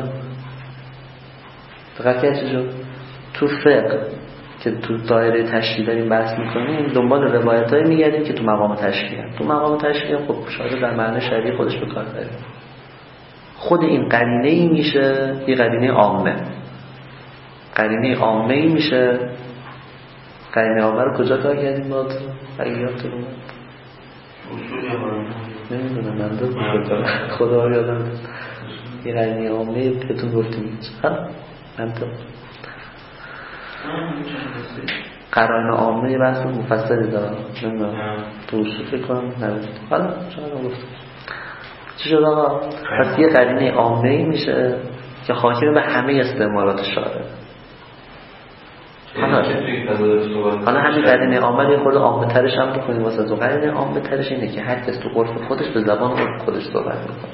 دقیق چه شد؟ تو فقه که تو دایره تشریع داریم بحث میکنیم دنبال روایتایی میگردیم که تو مقام تشریع هم. تو مقام تشریع خب شاید در معنی شرعی خودش به کار داره. خود این قرینه ای میشه یه قرینه عامه. قرینه عامه ای میشه. قرینه عامه رو کجا کار کردیم با تو؟ اگه یادتون اومد اصولی هم نمیدونم من دو خدا رو یادم یه قرینه عامه بهتون گفتیم منطق قرائن عامه یه بحث مفصلی دارم نمیدونم تو اصول فکر کنم نبود حالا شاید هم گفتم چی شد آقا؟ پس یه قرینه عامه ای میشه که حاکم به همه استعمالات شارع. حالا همین قرینه عامه یه خورده عامه ترش هم بکنیم واسه تو. قرینه عامه ترش اینه که هر کس تو عرف خودش به زبان عرف خودش صحبت میکنه.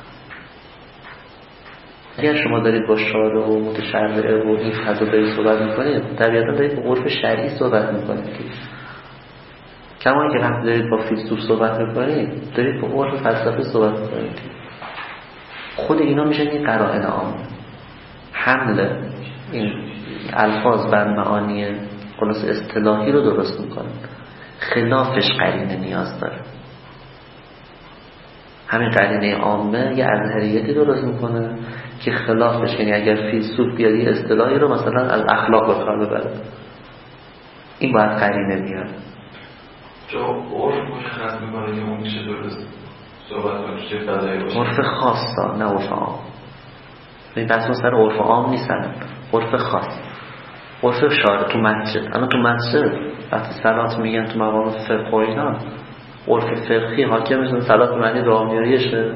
اگر شما دارید با شارع و متشرع و این فضا دارید صحبت میکنید طبیعتا دارید با عرف شرعی صحبت میکنید. کما اینکه وقتی دارید با فیلسوف صحبت میکنید دارید با عرف فلسفه صحبت میکنید. خود اینا میشن این قرائن عامه. حمل این الفاظ بر معانی خلاص اصطلاحی رو درست میکنه. خلافش قرینه نیاز داره. همین قرینه عامه یه اظهریتی درست میکنه که خلافش، یعنی اگر فیلسوف بیاد یه اصطلاحی رو مثلا از اخلاق به کار ببره این باید قرینه بیاد. جا عرف مشخص میکنه که اون میشه درست صحبت کنه چه فضایی باشه. عرف خاص نه عرف عام. این بحث سر عرف عام نیستن، عرف خاص. عرف شارع تو مسجد. اما تو مسجد وقتی صلات میگن تو مقام فقه و اینا عرف فقهی حاکم میشن صلات به معنی راهمیاریشه.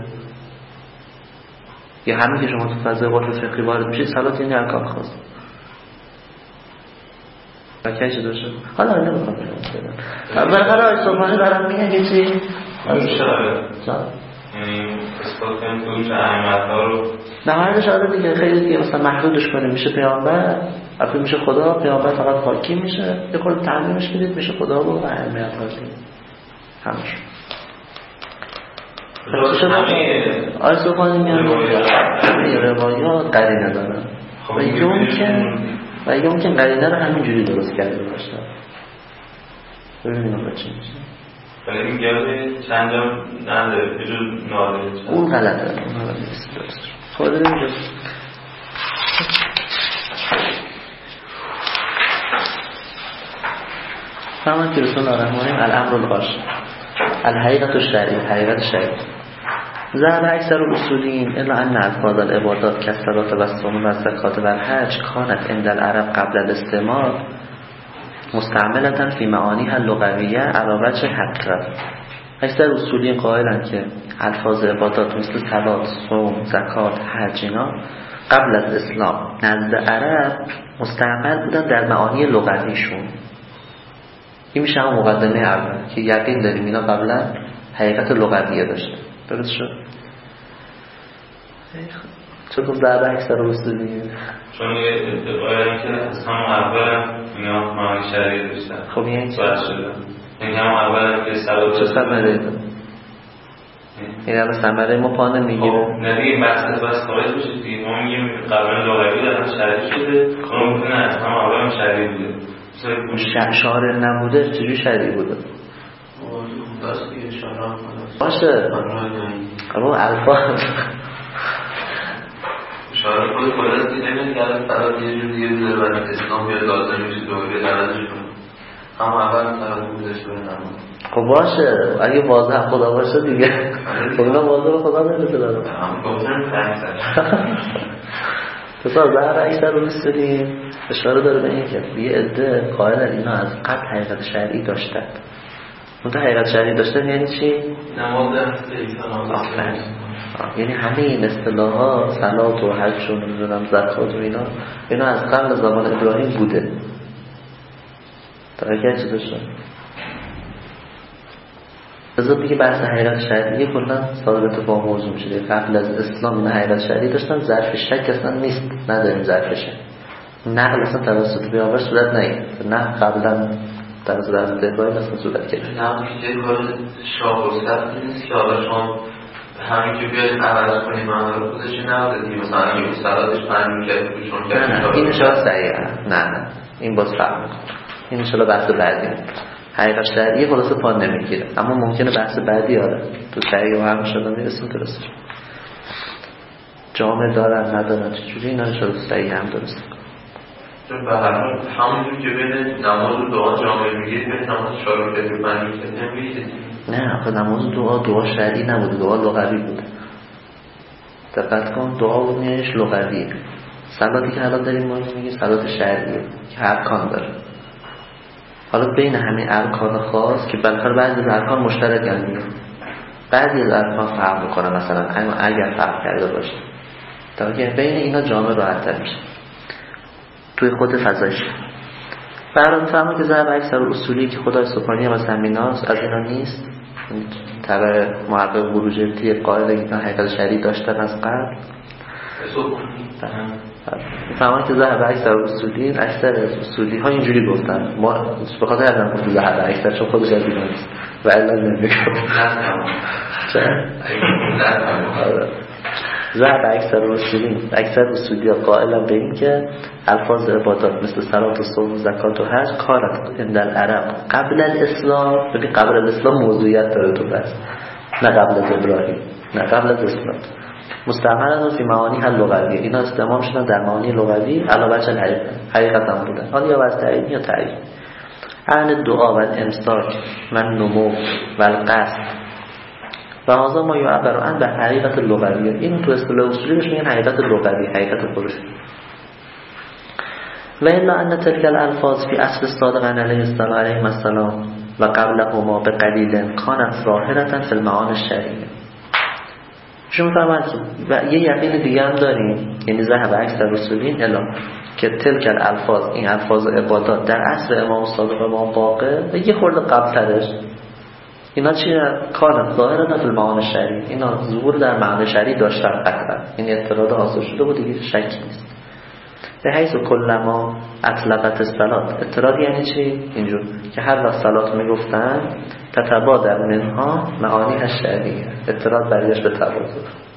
یا همین که شما تو فضای عرف فقهی وارد میشید صلات این ارکان خاص. بکی چه داشته؟ حالا نمیخوام بگم. برای آیسوفانی دارم میگن که چی؟ یعنی اثبات کنیم که اون احمدها رو نهایتش آره دیگه. خیلی دیگه مثلا محدودش کنیم میشه پیامبر، اصلا میشه خدا، پیامبر فقط حاکم میشه، یه خورده تعمیمش میدید میشه خدا و اهمیت حاکم همش. آیه سبحانی میان روایات قرینه دارن و یمکن قرینه رو همینجوری درست کرده باشن. ببینیم چی میشه. ولی این گرده چند جا نداره به جز نادره اون غلطه. اون غلطه نیست درست خود اینجا فهمن که رسول الله رحمانیم الامر الغاش الحقیقت الشرعی حقیقت شرعی ذهب اکثر الاصولین الا ان الفاظ العبادات کالصلاة و الصوم و الزکات و الحج کانت عند العرب قبل الاستعمال مستعملتاً فی معانیها اللغویه علی وجه حقیقت. اکثر اصولین قائلن که الفاظ عبادات مثل صلات، صوم، زکات، حج اینا قبل از اسلام نزد عرب مستعمل بودن در معانی لغویشون. این میشه هم مقدمه اول که یقین داریم اینا قبلا حقیقت لغویه داشته. درست شد؟ چون ضربه اکثر اصولین چون یه ادعایی که از همون اول اینا معانی شرعی داشتن. خب یعنی چی؟ باید شده این همون اول که صلات چه ثمره داره؟ این همه ثمره ما پا نمیگیره. خب ندیگه بحث بس خواهد باشید دیگه ما میگیم قبلا لغوی دارم شرعی شده اون میتونه از همون اول هم شرعی بوده. شارع نبوده چجوری شرعی بوده؟ باشه اما الفاظ شارع خود خودست که نمید که الان فراد یه جور دیگه بوده برای اسلام بیاد لازم میشه دوباره درازش کنه اما اول فراد بودش بره نمید. خب باشه اگه واضح خدا باشه دیگه خب اینا واضح خدا نمیشه دارم هم گفتن فرسر بسا ظهر اکثر رو بستدیم اشاره داره به این که یه عده قائل اینا از قبل حقیقت شرعی داشتن. منطقه حقیقت شرعی داشتن یعنی چی؟ نماز هست ایسان یعنی همه این اصطلاحات صلات و حج و نمیدونم زکات و اینا از قبل زمان ابراهیم بوده. توجه چه داشتن؟ بذار دیگه بحث حقیقت شرعی کلا صادرات با موضوع میشه. قبل از اسلام این حقیقت شرعی داشتن، ظرف شک اصلا نیست، نداریم ظرف شک. نقل اصلا توسط پیامبر صورت نگرفت. نه قبلا توسط حضرت ابراهیم اصلا صورت گرفت. نه که کار شاه و سخت نیست که حالا شما همین که بیاید عوض کنیم معنی رو خودش نبوده دیگه. مثلا اگه صلاتش پنج کرد چون کرد نه این اشاره صحیحه. نه این باز فرق میکنه. این ان شاءالله بحث بعدی حقیقت شرعی خلاصه پا نمیگیره، اما ممکنه بحث بعدی آره تو شرعی و هم شده میرسیم درست. جامع دارن ندارن چجوری اینا رو صحیح هم درست چون به هر حال همونجور که بین نماز و دعا جامع میگید بین نماز 4 رکعتی و 5 رکعتی هم میگید. نه آخه نماز دعا شرعی نبود، دعا لغوی بود. دقت کن دعا بود میانش لغویه. صلاتی که الان داریم ما میگیم صلات شرعیه که ارکان داره. حالا بین همین ارکان خاص که بالاخره بعضی از ارکان مشترکن دیگه، بعضی از ارکان فرق میکنه، مثلا اگر فرق کرده باشه تا که بین اینا جامع راحت‌تر میشه توی خود فضایش. برام فهمه که ذهب اکثر اصولی که خدای سبحانی و سمیناست از اینا نیست، طبع محقق بروجردی قائل اینا حقیقت شرعی داشتن از قبل. فهمه که ذهب اکثر اصولی، اکثر اصولی ها اینجوری گفتن، ما به خاطر ازم گفتم ذهب اکثر چون خودش از اینا نیست و الا نمیگم ذهب اکثر اصولی ها قائلن به این که الفاظ عبادات مثل صلات و صوم و زکات و حج کارت عند العرب قبل الاسلام، ببین قبل الاسلام موضوعیت داره تو بس، نه قبل از ابراهیم، نه قبل از اسلام، مستعملن فی معانی اللغویه، اینا استعمال شدن در معانی لغوی علاوه بر حقیقت هم بودن، حالا یا از تعیین یا تعیین. عن دعا و امساک و نمو و القصد و هذا ما یعبر عن به حقیقت لغویه، این تو اصطلاح اصولی بهش میگن حقیقت لغوی، حقیقت فروشی. و الا ان تلك الالفاظ فی اصل الصادق علیه السلام و قبلهما بقلیل کانت ظاهرة فی المعانی الشرعیه. شما فهمید و یه یقین دیگه هم داریم، یعنی ذهب اکثر اصولین الا که تلک الالفاظ، این الفاظ عبادات در اصل امام صادق و امام باقر و یه خورده قبل‌ترش اینا چیه؟ کانت ظاهرة فی المعانی الشرعیه، اینا ظهور در معنی شرعی داشتن قطعا، این اعتراض حاصل شده بود دیگه، شکی نیست. به حیث کلما اطلقت الصلات، اعتراض یعنی چی؟ اینجور که هر وقت صلات میگفتن تتبادر منها معانی الشرعیه، اعتراض برگشت به تبادر.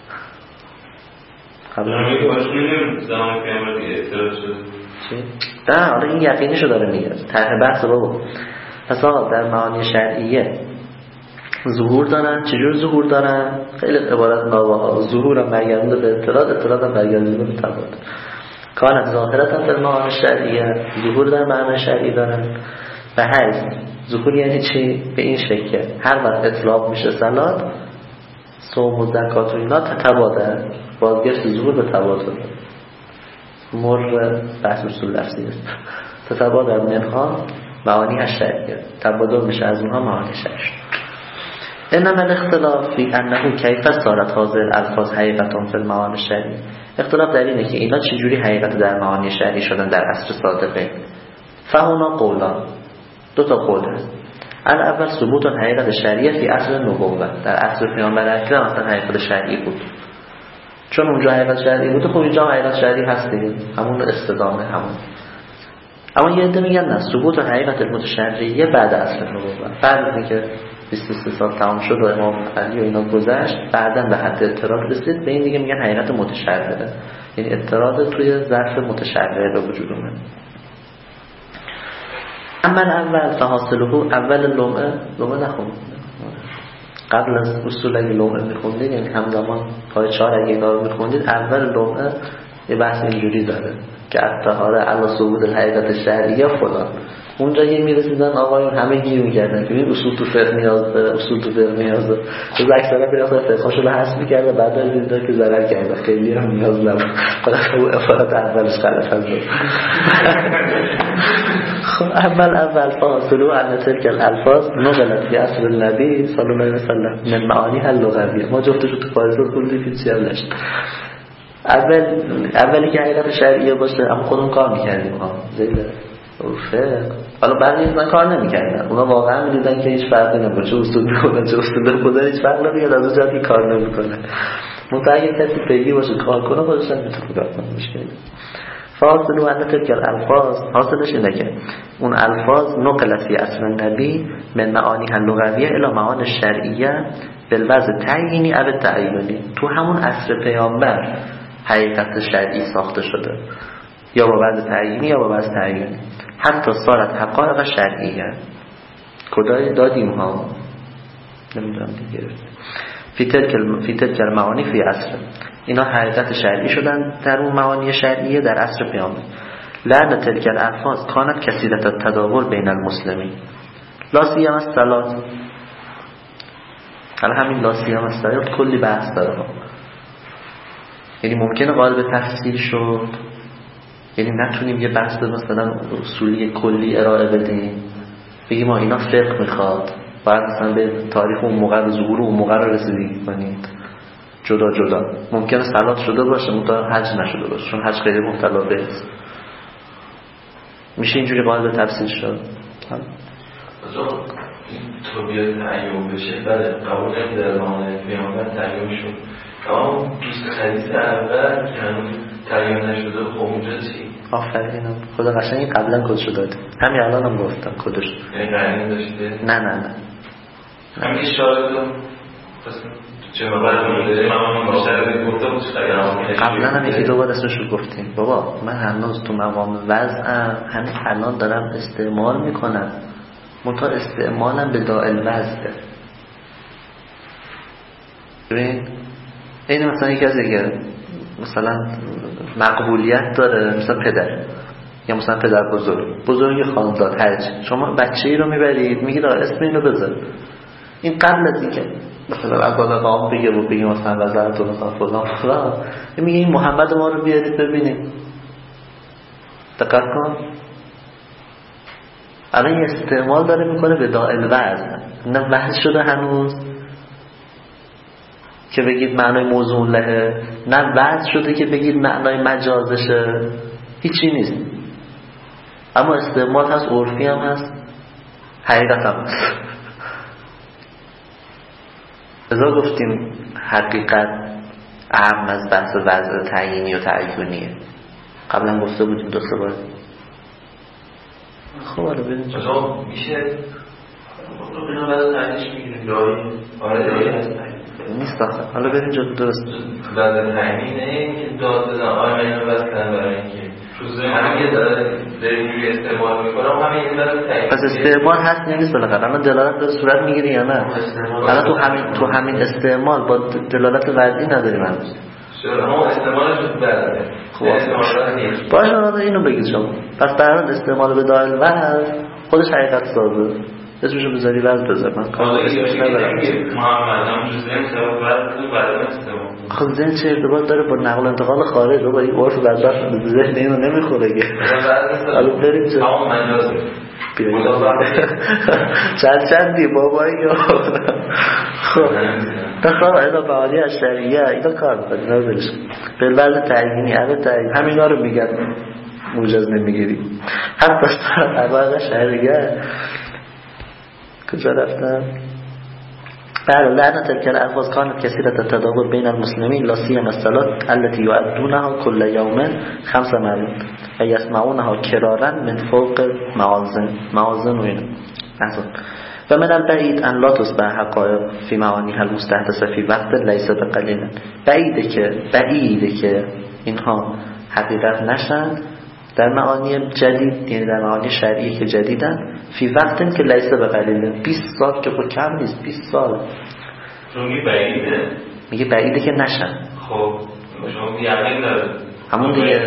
نمیگه باشیم زمان پیامبر دیگه اعتراض شده چی؟ نه حالا این یقینیشو داره میگه، طرح بحث رو پس آقا در معانی شرعیه ظهور دارن. چجور ظهور دارن؟ خیلی عبارت ناباها، ظهور هم برگردونده به اعتراض، اعتراض هم برگردونده به تبادر. کانت ظاهرتا فی المعانی شرعیه، ظهور در معنی شرعی دارن. و حیث ظهور یعنی چی؟ به این شکل هر وقت اطلاق میشه صلات، صوم و زکات و اینا تتبادر، بازگشت ظهور به تبادر، مر بحث اصول لفظی است. تتبادر منها معانی الشرعیه، تبادر میشه از اونها معانی شرعی. انما الاختلاف فی انه کیف صارت هذه الالفاظ حقیقتا فی المعانی الشرعی، اختلاف در اینه که اینا چجوری حقیقت در معانی شرعی شدن در عصر صادقه. فهنا قولان، دو تا قول هست. الاول ثبوت حقیقت شرعیه فی عصر نبوت، در عصر پیامبر اکرم اصلا حقیقت شرعی بود، چون اونجا حقیقت شرعی بود خب اینجا حقیقت شرعی هست دیگه، همون استدامه همون. اما یه عده میگن نه، ثبوت حقیقت متشرعیه بعد عصر نبوت، بعد از اینکه 23 سال تمام شد و امام علی و اینا گذشت، بعداً به حد اعتراض رسید، به این دیگه میگن حقیقت متشرعه، یعنی اعتراض توی ظرف متشرعه به وجود اومد. اما اول فحاصله اول لمعه نخوند، قبل از اصول اگه لمعه میخوندید، یعنی همزمان پای 4 اگه کار میخوندید، اول لمعه یه بحث اینجوری داره که الطهاره علی ثبوت الحقیقت شرعیه فلان. اونجا یه میرسیدن آقایون همه گیر میکردن که این اصول تو فقه نیاز داره، اصول تو فقه نیاز داره، جز اکثرا بیراستا فقهاشو رو حذف میکرده، بعد از دیدن که ضرر کرده خیلی هم نیاز نبود، خلاص اون افراد اولش غلط هم بود. خب اول فاصلو ان تلک الالفاظ نقلت فی عصر النبی صلی الله علیه و سلم من معانی اللغویه، ما جفتشو تو فارسی خوندیم که چی هم نشد. اولی که حقیقت شرعیه باشه، اما خودمون کار میکردیم زیل فقه. حالا بعضی از کار نمیکردن، اونا واقعا میدیدن که هیچ فرقی نمیکنه، چه اصول میکنن چه اصول خدا هیچ فرق نمیاد، از اونجا که کار نمیکنه. منتها اگه کسی پیگیر باشه کار کنه خودش هم میتونه کار کنه، مشکلی نیست. فاصل و ان تلک الالفاظ، حاصلش اینه که اون الفاظ نقلت فی عصر النبی من معانی اللغویه الی معانی الشرعیه بالوضع تعیینی او تعیینی، تو همون عصر پیامبر حقیقت شرعی ساخته شده، یا با وضع تعیینی یا با وضع تعیینی. حتی صارت حقایق شرعیه، کدای دادیم ها نمیدونم دیگه. فی تلک المعانی فی عصر، اینا حقیقت شرعی شدن در اون معانی شرعیه در عصر پیامبر. لعن تلک الالفاظ کانت کثیرة التداول بین المسلمین لا سیما الصلاة. حالا همین لا سیما الصلاة کلی بحث داره، یعنی ممکنه قالب تفسیر شد، یعنی نتونیم یه بحث مثلا اصولی کلی ارائه بدیم بگیم ما اینا فقه میخواد باید مثلا به تاریخ اون موقع و ظهور اون موقع رو رسیدگی کنید جدا جدا. ممکنه صلات شده باشه منتها حج نشده باشه چون حج غیر مبتلا به میشه اینجوری قالب تفسیر شد. تو بیاد تعیین بشه بله قبول در معنی پیامبر تعیین شد، اما دوست حدیث اول که هنوز تعیین نشده خب اونجا چی؟ آفرین خدا قشنگی قبلا کدشو داده، همین الان هم گفتم کدش. یعنی قرینه داشته؟ نه همین شاهدم چه مقدر مورده من مشترک گفته بود قبلا هم یکی دو بار اسمشو گفتیم. بابا من هنوز تو مقام وضعم، همین الان دارم استعمال میکنم منتها استعمالم به دائل وضعه. ببین این مثلا یکی از دیگه مثلا مقبولیت داره، مثلا پدر یا مثلا پدر بزرگ خاندان حج، شما بچه‌ای رو میبرید میگید اسم اینو بذار، این قبل از اینکه مثلا اول قام بگه و بگه مثلا وزارت مثلا فلان میگه این محمد ما رو بیارید ببینیم. دقت کن الان این استعمال داره میکنه به دائل وزن، نه بحث شده هنوز که بگید معنای موضوع لهه، نه وضع شده که بگید معنای مجازشه، هیچی نیست. اما استعمال هست، عرفی هم هست، حقیقت هم هست. ازا گفتیم حقیقت اهم از بحث وضع تعیینی و تعیینیه، قبلا گفته بودیم دو سه بار. خب حالا بریم میشه اینو بعد تعیینش میگیریم دایی آره هست نیست آخه. حالا بریم جلو درست بعد تعیینه که داد دادن آیا اینو بستن برای اینکه همین یه داره استعمال میکنم همین یه داره تعیین. پس استعمال هست نیست بالاخره الان دلالت داره صورت میگیری یا نه؟ الان تو همین استعمال با دلالت وضعی نداریم هنوز. همون استعمالش رو برداره باشه حالا اینو بگید شما. پس برای استعمال به دائل وضع خودش حقیقت سازه، اسمشو بذاری وضع بذار. من کار اسمش ندارم. محمد هم جزئیم سبب وضع بعد استعمال. خب ذهن چه ارتباط داره با نقل و انتقال خارج؟ با این عرف وضع ذهن اینو نمیخوره که. حالا بریم چه؟ همون مجازه. چندی بابایی خب تخواه اینا معانی شریعه اینا کار میکنی نازلش به وضع تعیینی همینا رو میگن موجز نمیگیری. حتی طبعا شریعه کجا رفتم؟ بله لعنة تلك الألفاظ كانت كثيرة التداول بين المسلمين لا سيما الصلاة التي يؤدونها كل يوم 5 مرات ويسمعونها كرارا من فوق موازن وين ومن البعيد أن لا تصبح حقائق في معانيها المستحدثة في وقت ليس بقليل. بعیده که اینها حقیقت نشن در معانی جدید، یعنی در معانی شرعی که جدیدن، فی وقتی که لیسه به قلیله 20 سال که خود کم نیست، 20 سال. چون میگه بعیده که نشن. خب شما یقین داره همون دیگه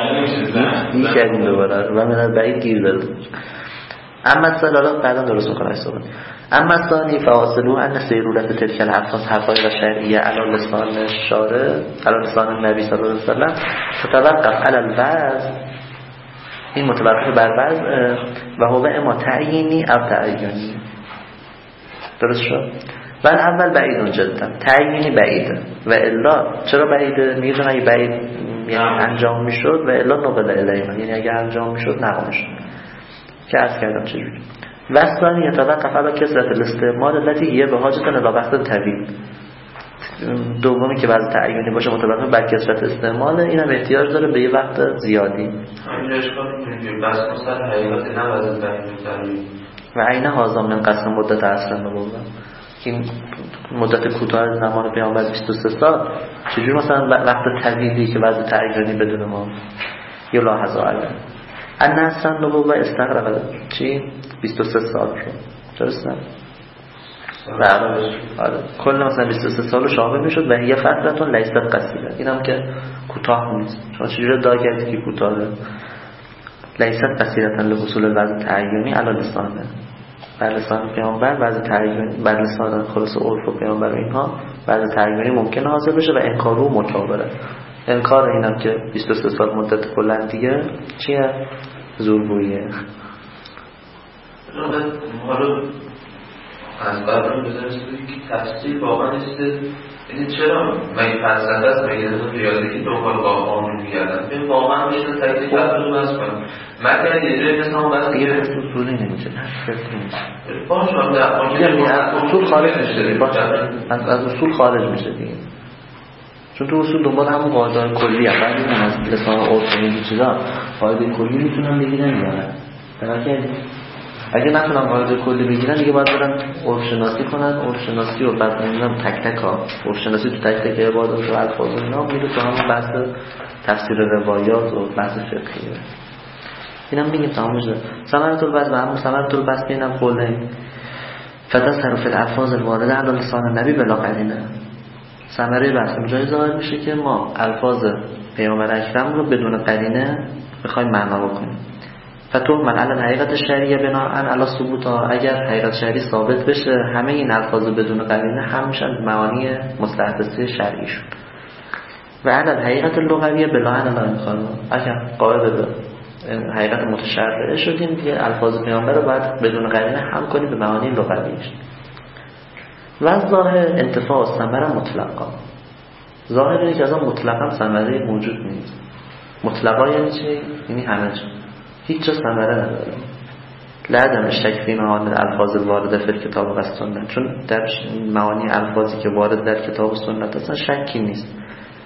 میکردیم دوباره و من بعید گیر داره. اما سلالا بعدا درست میکنه حسابا. اما ثانی فاصلو ان سیرورت تلک الالفاظ حقایق شرعیه علی لسان شارع علی لسان نبی صلی الله علیه و سلم تتوقف علی الوضع، این متوقف بر وضع و هو اما تعیینی او تعیینی. درست شد؟ ولی اول بعید جدا تعیینی بعیده و الا چرا بعیده؟ میگه اگه بعید یعنی انجام میشد و الا نقل الیه، یعنی اگه انجام میشد نقل میشد که عرض کردم چجوری. وستانی یتوقف علی کثرت الاستعمال التي هي بحاجة الى وقت طویل. دومی که وضع تعیینی باشه متوقف بر کثرت استعمال، اینم احتیاج داره به یه وقت زیادی. همین اشکالی میگه بس مثلا حقیقت نه وضع تعیینی و عین هذا من قسم مدت عصر نبوت، این مدت کوتاه زمان پیامبر 23 سال چجوری مثلا وقت طویلی که وضع تعیینی بدون ما یه لاحظه علی ان اصلا نبوت استغرق چی 23 سال شد. درسته؟ آره کل مثلا 23 سالو شامل میشد و یه فترتون لیست قصیره، اینم که کوتاه نیست. چون چجوری ادعا کردی که کوتاهه؟ لیست قصیرتا لحصول وضع تعیینی علی لسانه، بر لسان پیامبر وضع تعیینی، بر لسان خلاص عرف و پیامبر و اینها وضع تعیینی ممکنه حاصل بشه و انکار و مکابره. انکار اینم که 23 سال مدت کلا دیگه چیه؟ زورگوییه. حالا از برای بزنید که تفسیر واقعا نیست. این چرا مگه فلسفه است؟ مگه از ریاضی که دنبال قانون میگردن؟ این واقعا میشه تایید کردن و بس کنم. مگر یه جایی مثلا اون بس دیگه اصولی نمیشه، نشد نمیشه. باشه هم در از اصول خارج میشه. از اصول خارج میشه دیگه. چون تو اصول دنبال همون قاعده کلی هم بعد این از لسان عرف میگی چیزا قاعده کلی میتونن بگیرن یا نه. اگه نتونن قاعده کلی بگیرن دیگه باید برن عرف شناسی کنن، عرف شناسی و بعد نمیدونم تک تک ها عرف شناسی تو تک تک عبادات و الفاظ و اینا میره تو همون بحث تفسیر روایات و بحث فقهیه. اینم میگیم تمام شده. ثمرة البحث و همون ثمرة البحث بینم قولین فتصرف الالفاظ الوارده علی لسان النبی بلا قرینه. ثمره بحث اونجای ظاهر میشه که ما الفاظ پیامبر اکرم رو بدون قرینه بخوایم معنا بکنیم. فتوح من علم حقیقت شرعیه بناهن علا ثبوتها، اگر حقیقت شرعی ثابت بشه همه این الفاظ بدون قرینه هم میشن معانی مستحدثه شرعیشون. و علم حقیقت لغویه بلاهن علا امکانه، اگر قائل به حقیقت متشرعه شدیم دیگه الفاظ پیامبر رو باید بدون قرینه هم کنیم به معانی لغویش. و ظاهر انتفاع ثمره مطلقا، ظاهر اینه که از آن مطلقا ثمره موجود نیست. مطلقا یعنی چی؟ یعنی همه جا هیچ جا ثمره نداره. لعدم شک فی معانی الفاظ وارده فی کتاب و سنت، چون در معانی الفاظی که وارد در کتاب و سنت اصلا شکی نیست.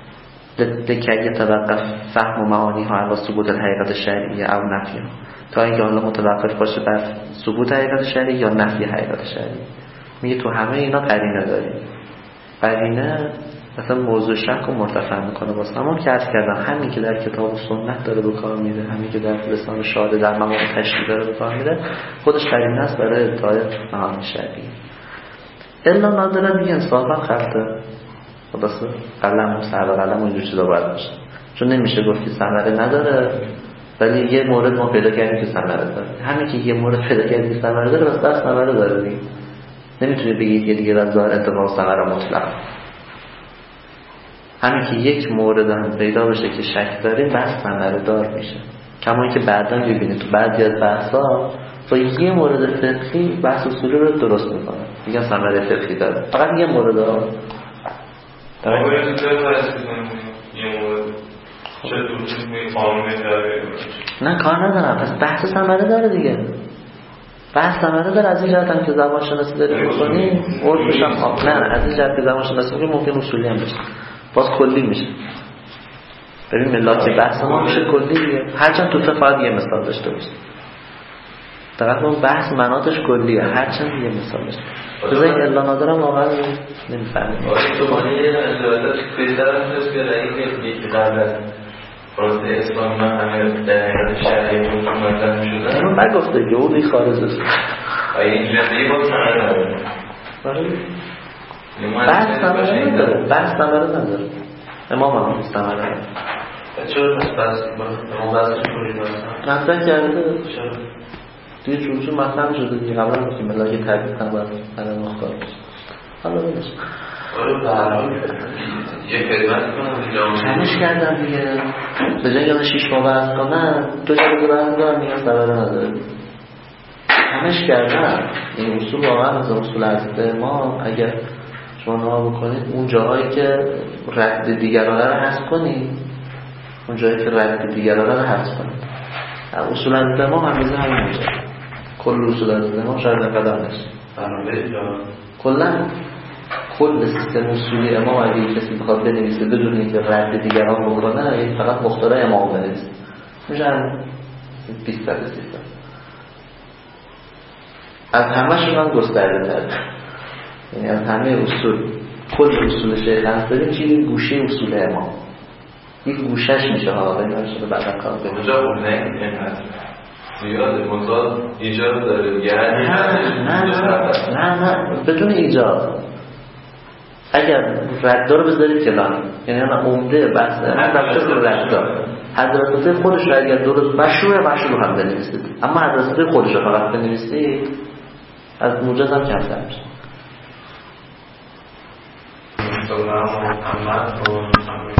لکه یتوقف فهم و معانی ها علی ثبوت الحقیقت شرعیه او نفی، تا اینکه حالا متوقف باشه بر ثبوت حقیقت شرعی یا نفی حقیقت شرعی. میگه تو همه اینا قرینه داریم. قرینه مثلا موضوع شک و مرتفع میکنه واسه همون که عرض کردم همین که در کتاب و سنت داره به کار میره، همین که در لسان شاهد در مقام تشریع داره به کار میره، خودش قرینه است برای ادعای معانی شرعی. الا نادره دیگه انصافا خلطه خلاصه قلم و سر و قلم و اینجور چیزا باید باشه، چون نمیشه گفت که ثمره نداره ولی یه مورد ما پیدا کردیم که ثمره داره. همین که یه مورد پیدا کردیم که ثمره داره بس ثمره داره دیگه. نمیتونی بگید که دیگه از ظاهر انتفاع ثمره مطلق. همین که یک مورد هم پیدا بشه که شک داریم بس ثمره دار میشه. کما اینکه بعداً ببینید تو بعضی از بحث‌ها با یه مورد فقهی بحث اصولی رو درست میکنه، میگن ثمره فقهی داره. فقط یه مورد ها نه کار ندارم. پس بحث ثمره داره دیگه. بحث ثمره داره از این جهت هم که زبان شناسی داری میکنی عرفش هم نه از این جهت که زبان شناسی میکنی ممکن اصولی هم بشه باز کلی میشه. ببین ملاک بحث ما میشه کلی دیگه. هرچند تو فقط یه مثال داشته باشه فقط اون بحث مناطش کلیه، هرچند یه مثال داشته بذاری که الا نادرم واقعا نمیفهمیم. تو مانی یه انجازت بهتر هم هست که رأیی که قبل از فراسته اسلام من همه در حیرت شرعی موجود مطلب میشودن اما نگفته که اون ای خارج است آیا این جنده باز ثمره نداره؟ بحث ثمره نداره. امام هم ثمره نداره. چرا بحث امام بحثش کنید مطلب کرده دیگه چون مطلب شده دیگه قبلا بسیم ملاک تبیید هم باید برای مختار بشه. حالا بلش یه خدمت کنم همش کردم دیگه به جای یاد 6 ماه بحث کنم 2 جلسه بحث دارم میگم ثمره نداره. همش کردم. این اصول واقعا از اصول عزیزه ما اگر شما نها بکنید اون جاهایی که رد دیگرانه رو حذف کنید، اون جایی که رد دیگرانه رو حذف کنید. اصول عزیزه ما همیشه همین میشه. کل اصول عزیزه ما شاید نقدر نشه کل سیستم اصولی امام اگه کسی بخواد بنویسه بدون اینکه رد دیگران بکنه یعنی فقط مختاره امام بنویسه میشه هم 20% سیستم از همه شون هم گسترده تر. یعنی از همه اصول کل اصول شیخ هست داریم چیزی گوشه اصول امام یک گوشش میشه ها این هر شده بعدا کار کجا بونه این هست زیاده مطال ایجاد داره یعنی نه بدون ایجاد. اگر رد رو بذارید کنار، یعنی انا عمده بحث رفته رو رد حضرت خودش رو اگر درست مشروع هم بنویسید، اما حضرت خودش رو فقط بنویسید از موجز هم کمتر میشه.